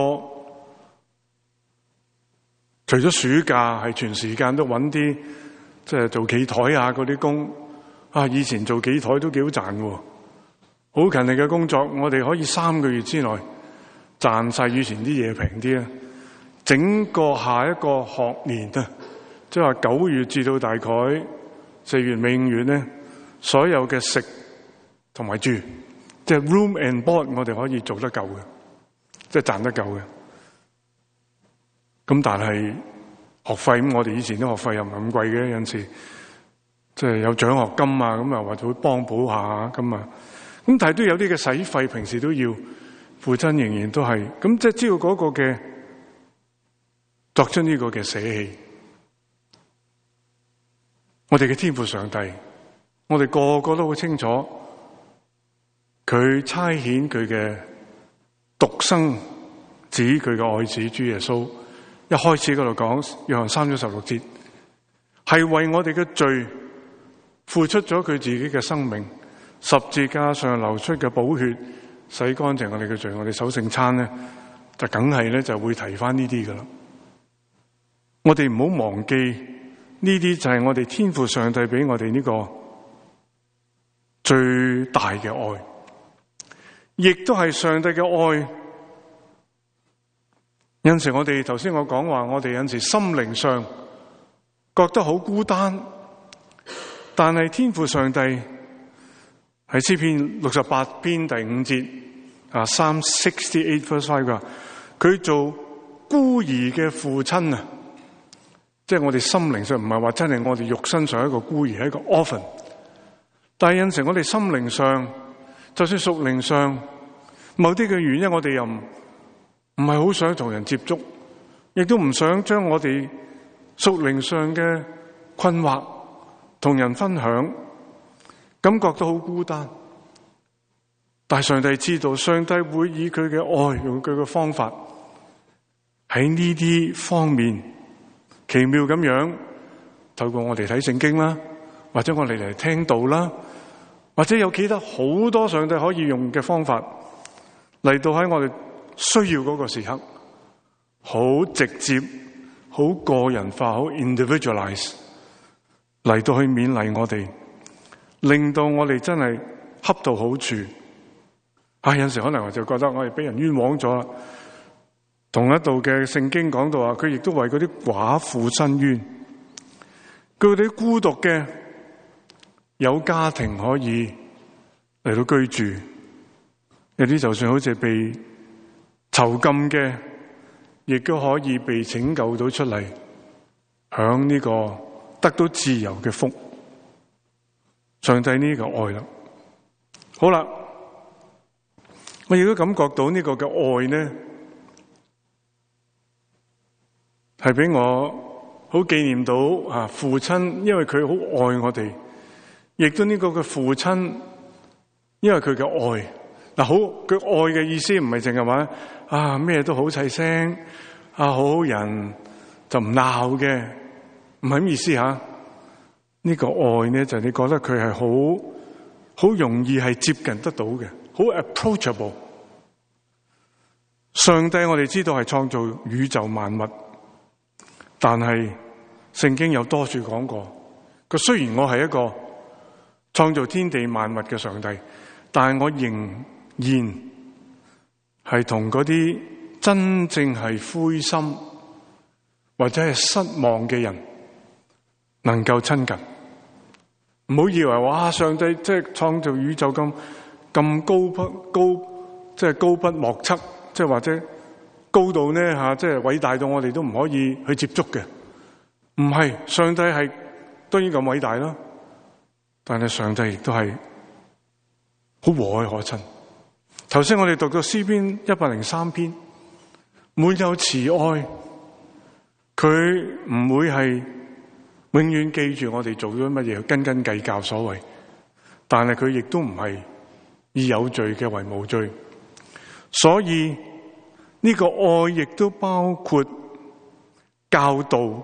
除咗暑假係全時間都揾啲即係做企台啊嗰啲工以前做企台都幾好賺嘅，好勤力嘅工作。我哋可以3個月之內賺晒以前啲嘢平啲啊！整個下一個學年啊，即係話9月至到大概4月尾5月咧，所有嘅食同埋住，即係 room and board， 我哋可以做得夠嘅，即係賺得夠嘅。咁但係學費咁，我哋以前啲學費又唔係咁貴嘅，有陣時即係有獎學金啊，咁啊或者會幫補下咁啊。咁但係都有啲嘅使費，平時都要，父親仍然都係咁，即係知道嗰個嘅作出呢個嘅捨棄。我哋嘅天父上帝，我哋個個都好清楚，佢差遣佢嘅獨生子，佢嘅愛子主耶穌。一開始嗰度講，約翰3章16節，係為我哋嘅罪付出咗佢自己嘅生命，十字架上流出嘅寶血洗乾淨我哋嘅罪。我哋守聖餐咧，就梗係咧就會提翻呢啲噶啦。我哋唔好忘記呢啲就係我哋天父上帝俾我哋呢個最大嘅愛，亦都係上帝嘅愛。有陣時我哋頭先我講話，我哋有陣時心靈上覺得好孤單，但係天父上帝喺詩篇68篇第5節Psalm 68 verse 5噶，佢做孤兒嘅父親啊，即係我哋心靈上唔係話真係我哋肉身上一個孤兒，係一個 orphan， 但係有陣時我哋心靈上，就算屬靈上某啲嘅原因，我哋又唔係好想同人接觸，亦都唔想將我哋屬靈上嘅困惑同人分享，感覺到好孤單。但係上帝知道，上帝會以佢嘅愛，用佢嘅方法喺呢啲方面奇妙咁樣，透過我哋睇聖經啦，或者我哋嚟聽道啦，或者有其他好多上帝可以用嘅方法嚟到喺我哋需要嗰個時刻，好直接、好個人化、好 individualize 嚟到去勉勵我哋，令到我哋真係恰到好處。有陣時可能我就覺得我哋俾人冤枉咗啦。同一度嘅聖經講到話，佢亦都為嗰啲寡婦申冤，佢哋孤獨嘅有家庭可以嚟到居住，有啲就算好似被囚禁嘅，亦都可以被拯救到出嚟， 享呢個得到自由嘅福。上帝呢個愛啦，好啦，我亦都感覺到呢個嘅愛呢，係俾我好紀念到父親，因為佢好愛我哋，亦都呢個嘅父親，因為佢嘅愛嗱，好佢愛嘅意思唔係淨係話咩都好細聲，好好人就唔鬧嘅，唔係咁意思吓。呢個愛呢，就你覺得佢係好容易係接近得到嘅，好 approachable。上帝我哋知道係創造宇宙萬物，但係聖經有多處講過，佢雖然我係一個創造天地萬物嘅上帝，但係我仍然係同嗰啲真正係灰心或者係失望嘅人能夠親近。唔好以為哇，上帝即係創造宇宙咁即係高不莫測，即係或者高度呢即係偉大到我哋都唔可以去接觸嘅。唔係，上帝係當然咁偉大啦，但係上帝亦都係好和藹可親。頭先我哋讀到詩篇103篇，滿有慈愛，佢唔會係永遠記住我哋做咗乜嘢，斤斤計較所謂，但係佢亦都唔係以有罪嘅為無罪，所以呢個愛亦都包括教導。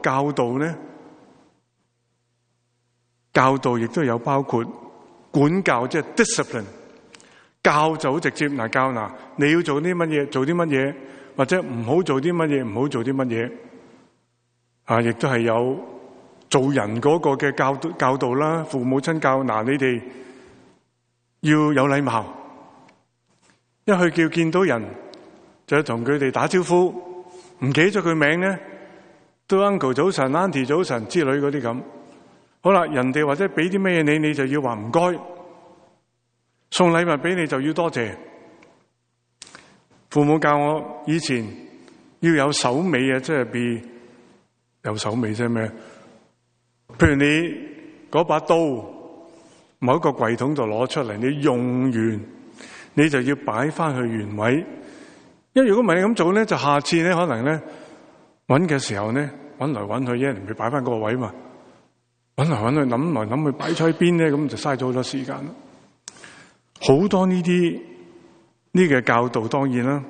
教導亦都有包括管教，即係 discipline。教就好直接，教你要做啲乜嘢，做啲乜嘢，或者唔好做啲乜嘢，唔好做啲乜嘢。亦都係有做人嗰個嘅教導啦。父母親教你哋要有禮貌，一去見到人就同佢哋打招呼，唔記得咗佢名咧，都 uncle 早晨 auntie 早晨之類嗰啲咁。好啦，人哋或者俾啲咩嘢你就要話唔該，送禮物俾你就要多謝。父母教我以前要有手尾啊，即係有手尾啫咩？譬如你嗰把刀某一個櫃桶度攞出嚟，你用完你就要擺翻去原位。因為如果唔係你咁做咧，就下次咧可能咧揾嘅時候咧揾來揾去，一人會擺翻嗰個位嘛。揾來揾去，諗來諗去，擺咗喺邊咧，咁就嘥咗好多時間啦。好多呢啲嘅教導，當然啦，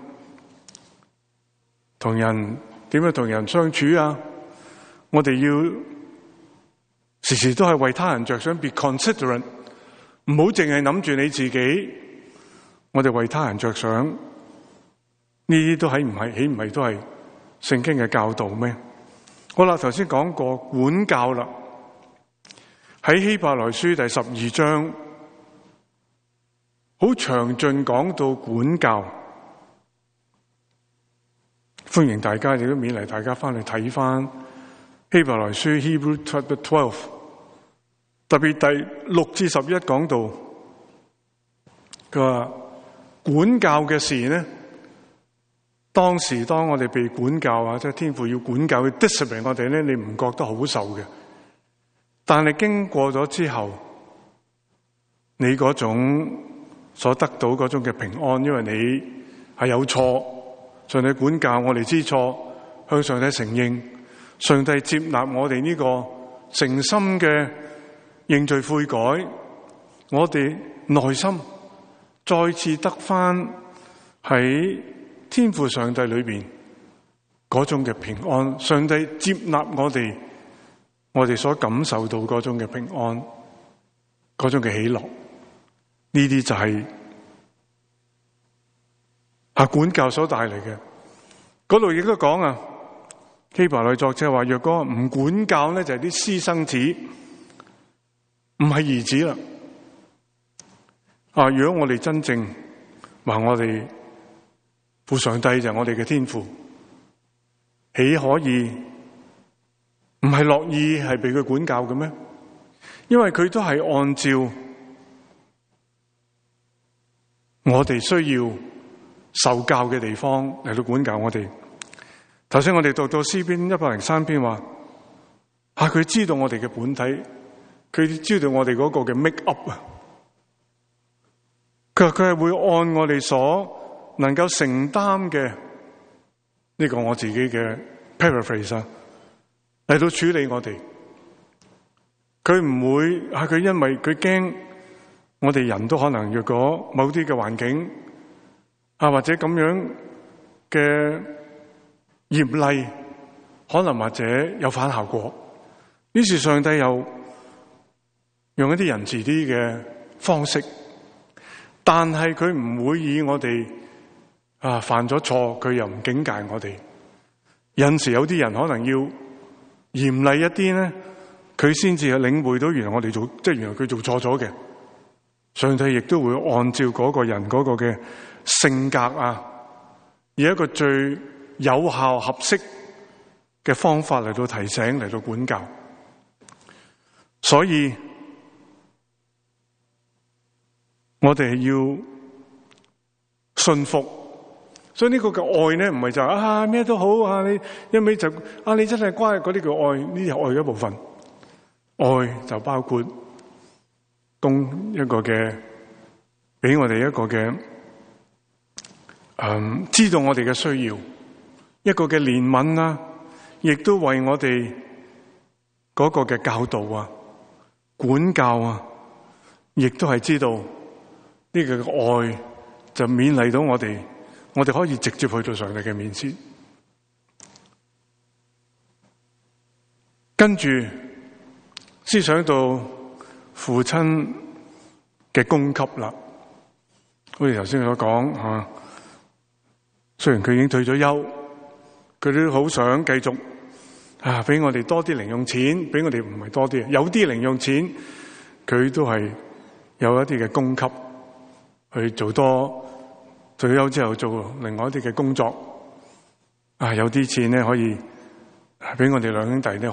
同人點樣同人相處啊，我哋要時時都係為他人着想 ，be considerate， 唔好淨係諗住你自己。我哋為他人着想，呢啲都豈唔係都係聖經嘅教導咩？好啦，頭先講過管教啦。喺希伯來書第12章，好詳盡講到管教，歡迎大家亦都勉勵大家翻去睇翻希伯來書 Hebrew chapter 12，特別第6至11講到，佢話管教嘅事呢，當我哋被管教即係天父要管教，要 discipline 我哋咧，你唔覺得好受嘅？但係經過咗之後，你嗰種所得到嗰種嘅平安，因為你係有錯，上帝管教我哋知錯，向上帝承認，上帝接納我哋呢個誠心嘅認罪悔改，我哋內心再次得返喺天父上帝裏邊嗰種嘅平安，上帝接納我哋所感受到嗰種嘅平安，嗰種嘅喜樂，呢啲就係管教所帶嚟嘅。嗰度亦都講希伯來作者話，若果唔管教咧，就係啲私生子，唔係兒子啦。如果我哋真正話我哋父上帝就係我哋嘅天父，豈可以唔係樂意係被佢管教嘅咩？因為佢都係按照我哋需要受教嘅地方嚟到管教我哋。頭先我哋讀到詩篇103篇話， 佢知道我哋嘅本體，佢知道我哋嗰個嘅 make up 啊。佢係會按我哋所能夠承擔嘅呢個我自己嘅 paraphrase 嚟到處理我哋。佢唔會佢因為佢驚我哋人都可能若果某啲嘅環境或者咁樣嘅嚴厲，可能或者有反效果。於是上帝又用一啲仁慈啲嘅方式，但係佢唔會以我哋犯咗錯，佢又唔警戒我哋。有陣時有啲人可能要嚴厲一啲咧，佢先至係領會到原來我哋原來佢做錯咗嘅。上帝亦都會按照嗰個人嗰個嘅性格以一個最有效合適嘅方法嚟到提醒，嚟到管教。所以我哋要信服。所以呢個嘅愛咧，唔係就咩都好你一味就你真係乖，嗰啲叫愛，呢啲係愛嘅一部分。愛就包括供一個嘅，俾我哋一個嘅知道我哋嘅需要，一個嘅憐憫亦都為我哋嗰個嘅教導管教亦都係知道呢個嘅愛就勉勵到我哋可以直接去到上帝嘅面前。跟住思想到父親嘅供給啦，好似頭先所講雖然佢已經退咗休，佢都好想繼續俾我哋多啲零用錢，俾我哋唔係多啲，有啲零用錢，佢都係有一啲嘅供給去做多退休之後做另外一啲嘅工作。有啲錢咧可以俾我哋兩兄弟咧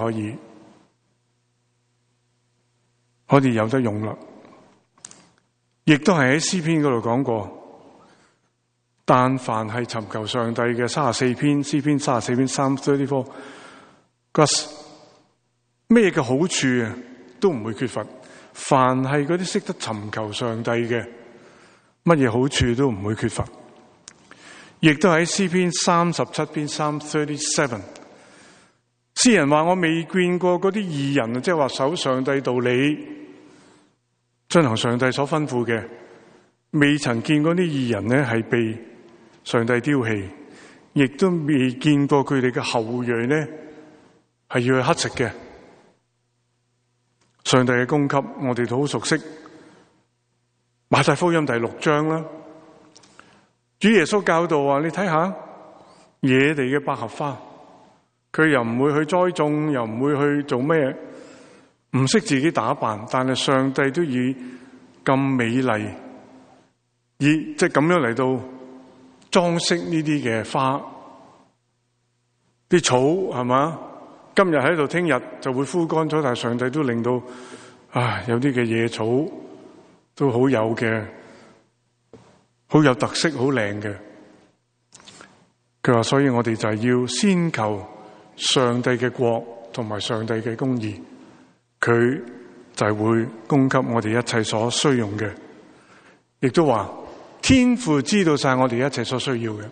可以有得用啦。亦都係喺詩篇嗰度講過，但凡係尋求上帝嘅34篇，詩篇34篇334，咩嘅好處都唔會缺乏。凡係嗰啲識得尋求上帝嘅，乜嘢好處都唔會缺乏。亦都喺詩篇37篇337，詩人話：我未見過嗰啲義人，即係話守上帝道理，遵行上帝所吩咐嘅，未曾見過啲義人呢係被上帝丟棄，亦都未見過佢哋嘅後裔呢係要去乞食嘅。上帝嘅供給我哋都好熟悉，馬太福音第6章啦，主耶穌教導話：你睇下野地嘅百合花，佢又唔會去栽種，又唔會去做咩，唔識自己打扮，但係上帝都以咁美麗，以即係咁樣嚟到裝飾呢啲嘅花，啲草係嘛？今日喺度，聽日就會枯乾咗，但係上帝都令到有啲嘅野草都好有嘅，好有特色，好靚嘅。佢話：所以我哋就係要先求上帝嘅國同埋上帝嘅公義，佢就係會供給我哋一切所需用嘅。亦都話天父知道晒我哋一切所需要嘅。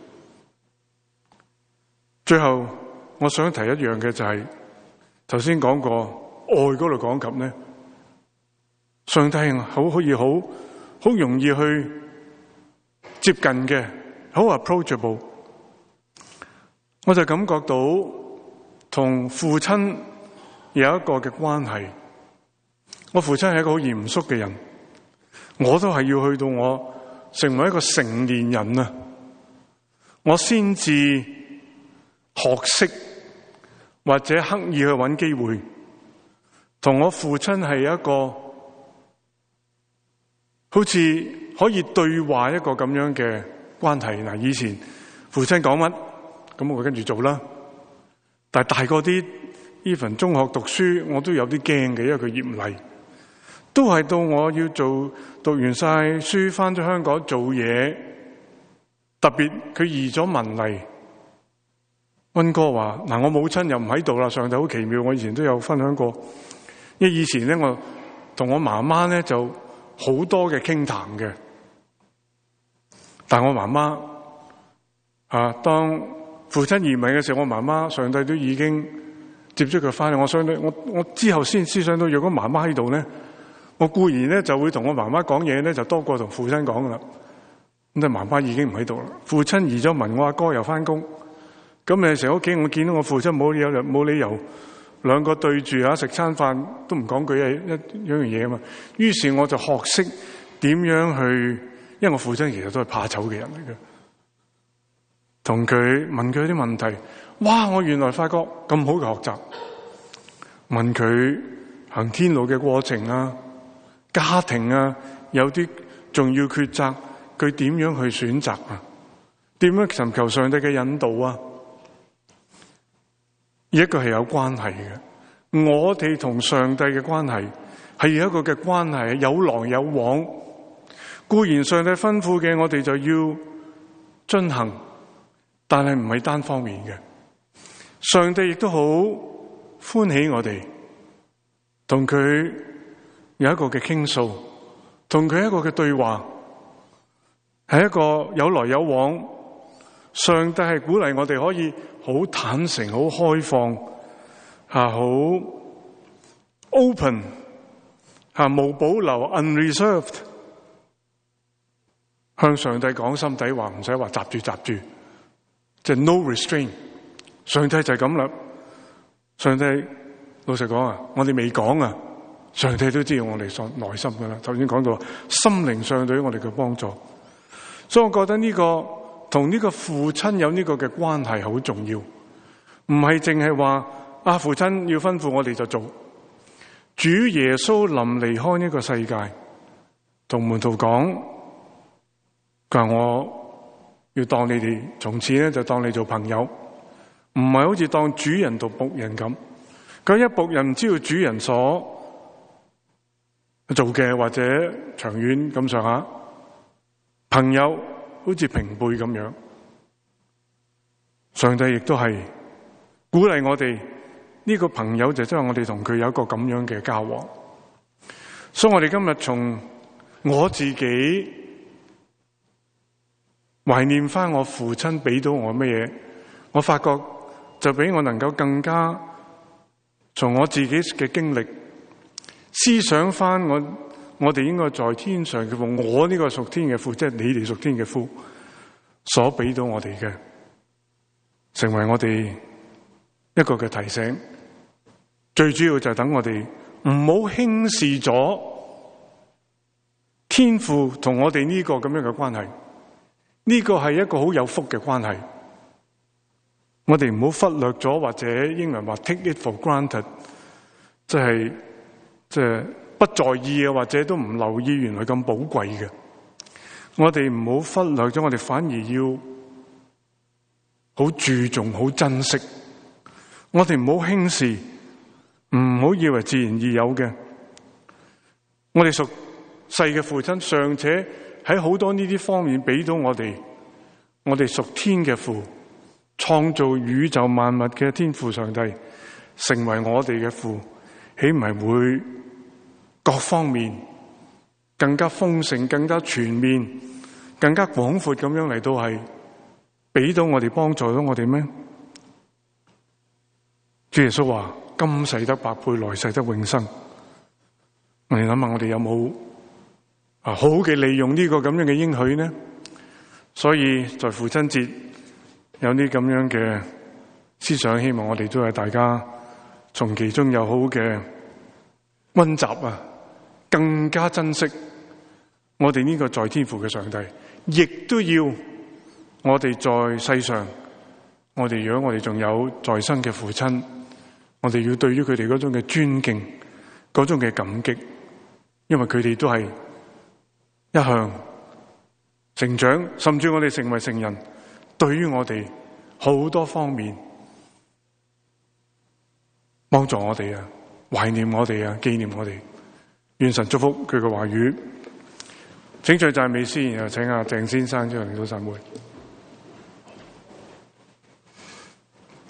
最後我想提一樣嘅就係頭先講過愛嗰度講及呢，上帝可以好容易去接近嘅，好 approachable。我就感覺到同父親有一個嘅關係。我父親係一個好嚴肅嘅人，我都係要去到我成為一個成年人我先至學識或者刻意去揾機會同我父親係一個好似可以對話一個咁樣嘅關係。嗱，以前父親講乜，咁我跟住做啦。但係大個啲 even 中學讀書，我都有啲驚嘅，因為佢嚴厲。都係到我要讀完晒書，翻咗香港做嘢，特別佢移咗文嚟， 溫哥話嗱，我母親又唔喺度啦，上帝好奇妙。我以前都有分享過，因為以前咧我同我媽媽咧就好多嘅傾談嘅，但我媽媽當父親移民嘅時候，我媽媽上帝都已經接咗佢翻嚟。我之後先思想到，如果媽媽喺度咧，我固然咧就會同我媽媽講嘢咧，就多過同父親講噶啦。咁但係媽媽已經唔喺度啦，父親移咗民，我阿哥又翻工。咁有時候屋企我見到我父親冇理由兩個對住食餐飯都唔講句一樣嘢啊嘛。於是我就學識點樣去，因為我父親其實都係怕醜嘅人嚟嘅，同佢問佢啲問題。哇！我原來發覺咁好嘅學習，問佢行天路嘅過程啊，家庭啊，有啲重要抉擇，佢點樣去選擇啊？點樣尋求上帝嘅引導啊？一個係有關係嘅，我哋同上帝嘅關係係有一個嘅關係，有來有往。固然上帝吩咐嘅，我哋就要遵行，但係唔係單方面嘅。上帝亦都好歡喜我哋同佢有一個嘅傾訴，同佢一個嘅對話，係一個有來有往。上帝係鼓勵我哋可以好坦誠、好開放、好 open、無保留 unreserved 向上帝講心底話，唔使話閘住，即係 no restraint。上帝就係咁啦。上帝老實講我哋未講上帝都知道我哋內心噶啦。頭先講到心靈上對於我哋嘅幫助，所以我覺得呢個同呢個父親有呢個嘅關係好重要，唔係淨係話父親要吩咐我哋就做。主耶穌臨離開呢個世界，同門徒講，佢話我要當你哋從此咧就當你做朋友，唔係好似當主人同僕人咁。佢一僕人唔知道主人所做嘅或者長遠咁上下，朋友好似平輩咁樣。上帝亦都係鼓勵我哋呢個朋友，就即係我哋同佢有一個咁樣嘅交往。所以我哋今日從我自己懷念翻我父親俾到我乜嘢，我發覺就俾我能夠更加從我自己嘅經歷思想翻我哋應該在天上嘅父，我呢個屬天嘅父，即係你哋屬天嘅父所俾到我哋嘅，成為我哋一個嘅提醒。最主要就係等我哋唔好輕視咗天父同我哋呢個咁樣嘅關係。呢個係一個好有福嘅關係，我哋唔好忽略咗，或者英文話 take it for granted， 即係不在意啊，或者都唔留意原來咁寶貴嘅。我哋唔好忽略咗，我哋反而要好注重、好珍惜。我哋唔好輕視，唔好以為自然而有嘅。我哋屬世嘅父親尚且喺好多呢啲方面俾到我哋屬天嘅父，創造宇宙萬物嘅天父上帝，成為我哋嘅父，豈唔係會各方面更加豐盛、更加全面、更加廣闊咁樣嚟到係俾到我哋幫助到我哋咩？主耶穌話：今世得百倍，來世得永生。我哋諗下，我哋有冇好嘅利用呢個咁樣嘅應許呢？所以在父親節有啲咁樣嘅思想，希望我哋都係大家從其中有好嘅溫習更加珍惜我哋呢個在天父嘅上帝，亦都要我哋在世上，如果我哋仲有在生嘅父親，我哋要對於佢哋嗰種嘅尊敬，嗰種嘅感激，因為佢哋都係一向成長，甚至我哋成為成人，對於我哋好多方面幫助我哋懷念我哋紀念我哋。願神祝福佢嘅話語。請在讚美詩，然後請鄭先生出嚟到散會。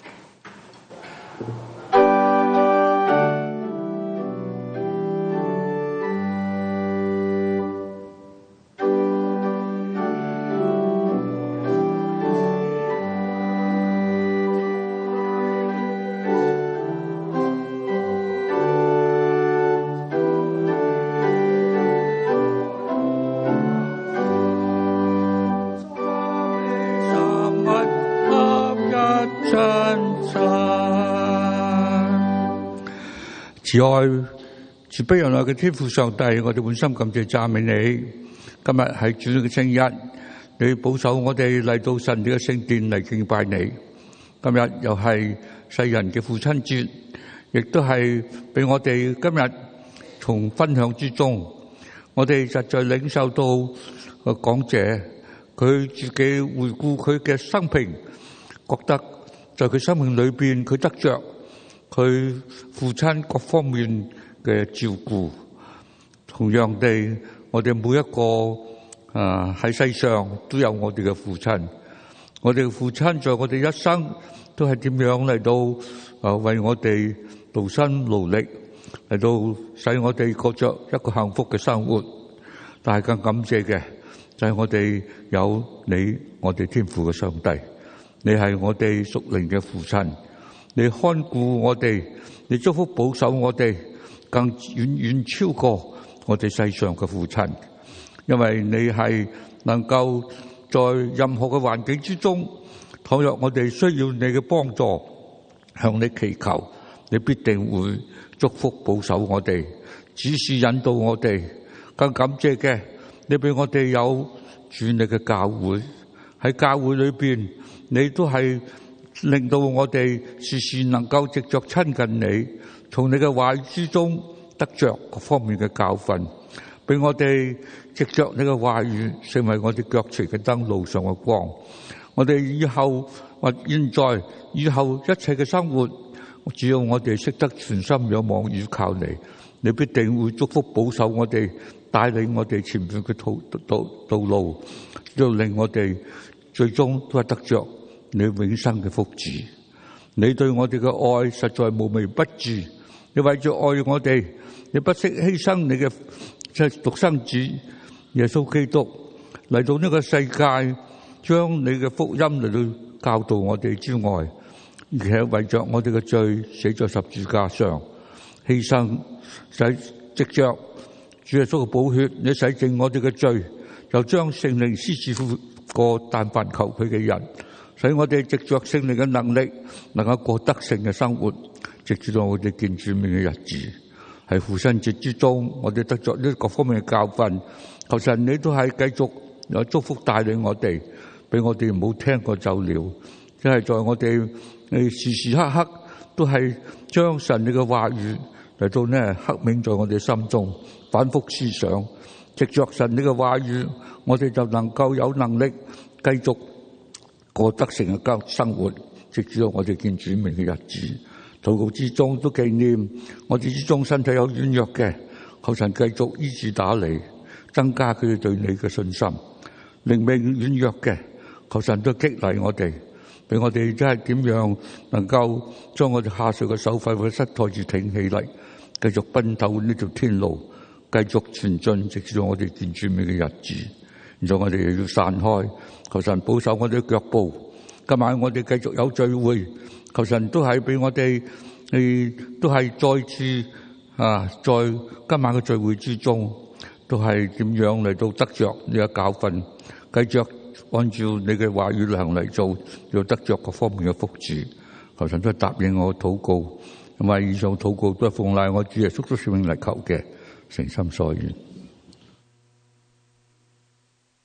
慈愛慈悲仁愛嘅天父上帝，我哋滿心感謝讚美你。今日係主嘅聖日，你保守我哋嚟到神嘅聖殿嚟敬拜你。今日又係世人嘅父親節，亦都係俾我哋今日從分享之中，我哋實在領受到講者佢自己回顧佢嘅生平，覺得在佢生命裏邊佢得着佢父親各方面嘅照顧。同樣地，我哋每一個喺世上都有我哋嘅父親，我哋嘅父親在我哋一生都係點樣嚟到為我哋勞心勞力，嚟到使我哋過着一個幸福嘅生活。但係更感謝嘅就係我哋有你，我哋天父嘅上帝，你係我哋屬靈嘅父親，你看顧我哋，你祝福保守我哋，更遠遠超過我哋世上嘅父親。因為你係能夠在任何嘅環境之中，倘若我哋需要你嘅幫助，向你祈求，你必定會祝福保守我哋，指示引導我哋。更感謝嘅，你俾我哋有主你嘅教會，喺教會裏邊，你都係令到我哋時時能夠藉着親近你，從你嘅話語之中得着各方面嘅教訓，俾我哋藉着你嘅話語成為我哋腳前嘅燈，路上嘅光。我哋以後或現在以後一切嘅生活，只要我哋識得全心仰望倚靠你，你必定會祝福保守我哋，帶領我哋前面嘅道路，要令我哋最終都係得着你永生嘅福祉。你對我哋嘅愛實在無微不至，你為咗愛我哋，你不惜犧牲你嘅獨生子耶穌基督嚟到呢個世界，將你嘅福音嚟到教導我哋之外，而且為着我哋嘅罪死在十字架上犧牲，使藉着主耶穌嘅寶血，你洗淨我哋嘅罪，又將聖靈施賜過但凡求佢嘅人，使我哋藉着聖靈嘅能力，能夠過得勝嘅生活，直至到我哋見主面嘅日子。喺父親節之中，我哋得着呢各方面嘅教訓。求神你都係繼續有祝福帶領我哋，俾我哋唔好聽過就了，即係在我哋時時刻刻都係將神你嘅話語嚟到呢刻銘在我哋心中，反覆思想，藉着神你嘅話語，我哋就能夠有能力繼續過得勝嘅生活，直至到我哋見主面嘅日子。禱告之中都紀念我哋之中身體有軟弱嘅，求神繼續醫治打理，增加佢哋對你嘅信心。靈命軟弱嘅，求神都激勵我哋，俾我哋真係點樣能夠將我哋下垂嘅手肺或者膝蓋住挺起嚟，繼續奔走呢條天路，繼續前進，直至到我哋見主面嘅日子。然後我哋又要散開，求神保守我哋嘅腳步。今晚我哋繼續有聚會，求神都係俾我哋，都係再次在今晚嘅聚會之中，都係點樣嚟到得着呢個教訓，繼續按照你嘅話語行嚟做，要得着各方面嘅福祉。求神都答應我禱告，同埋以上禱告都係奉賴我主耶穌基督聖名嚟求嘅，誠心所願。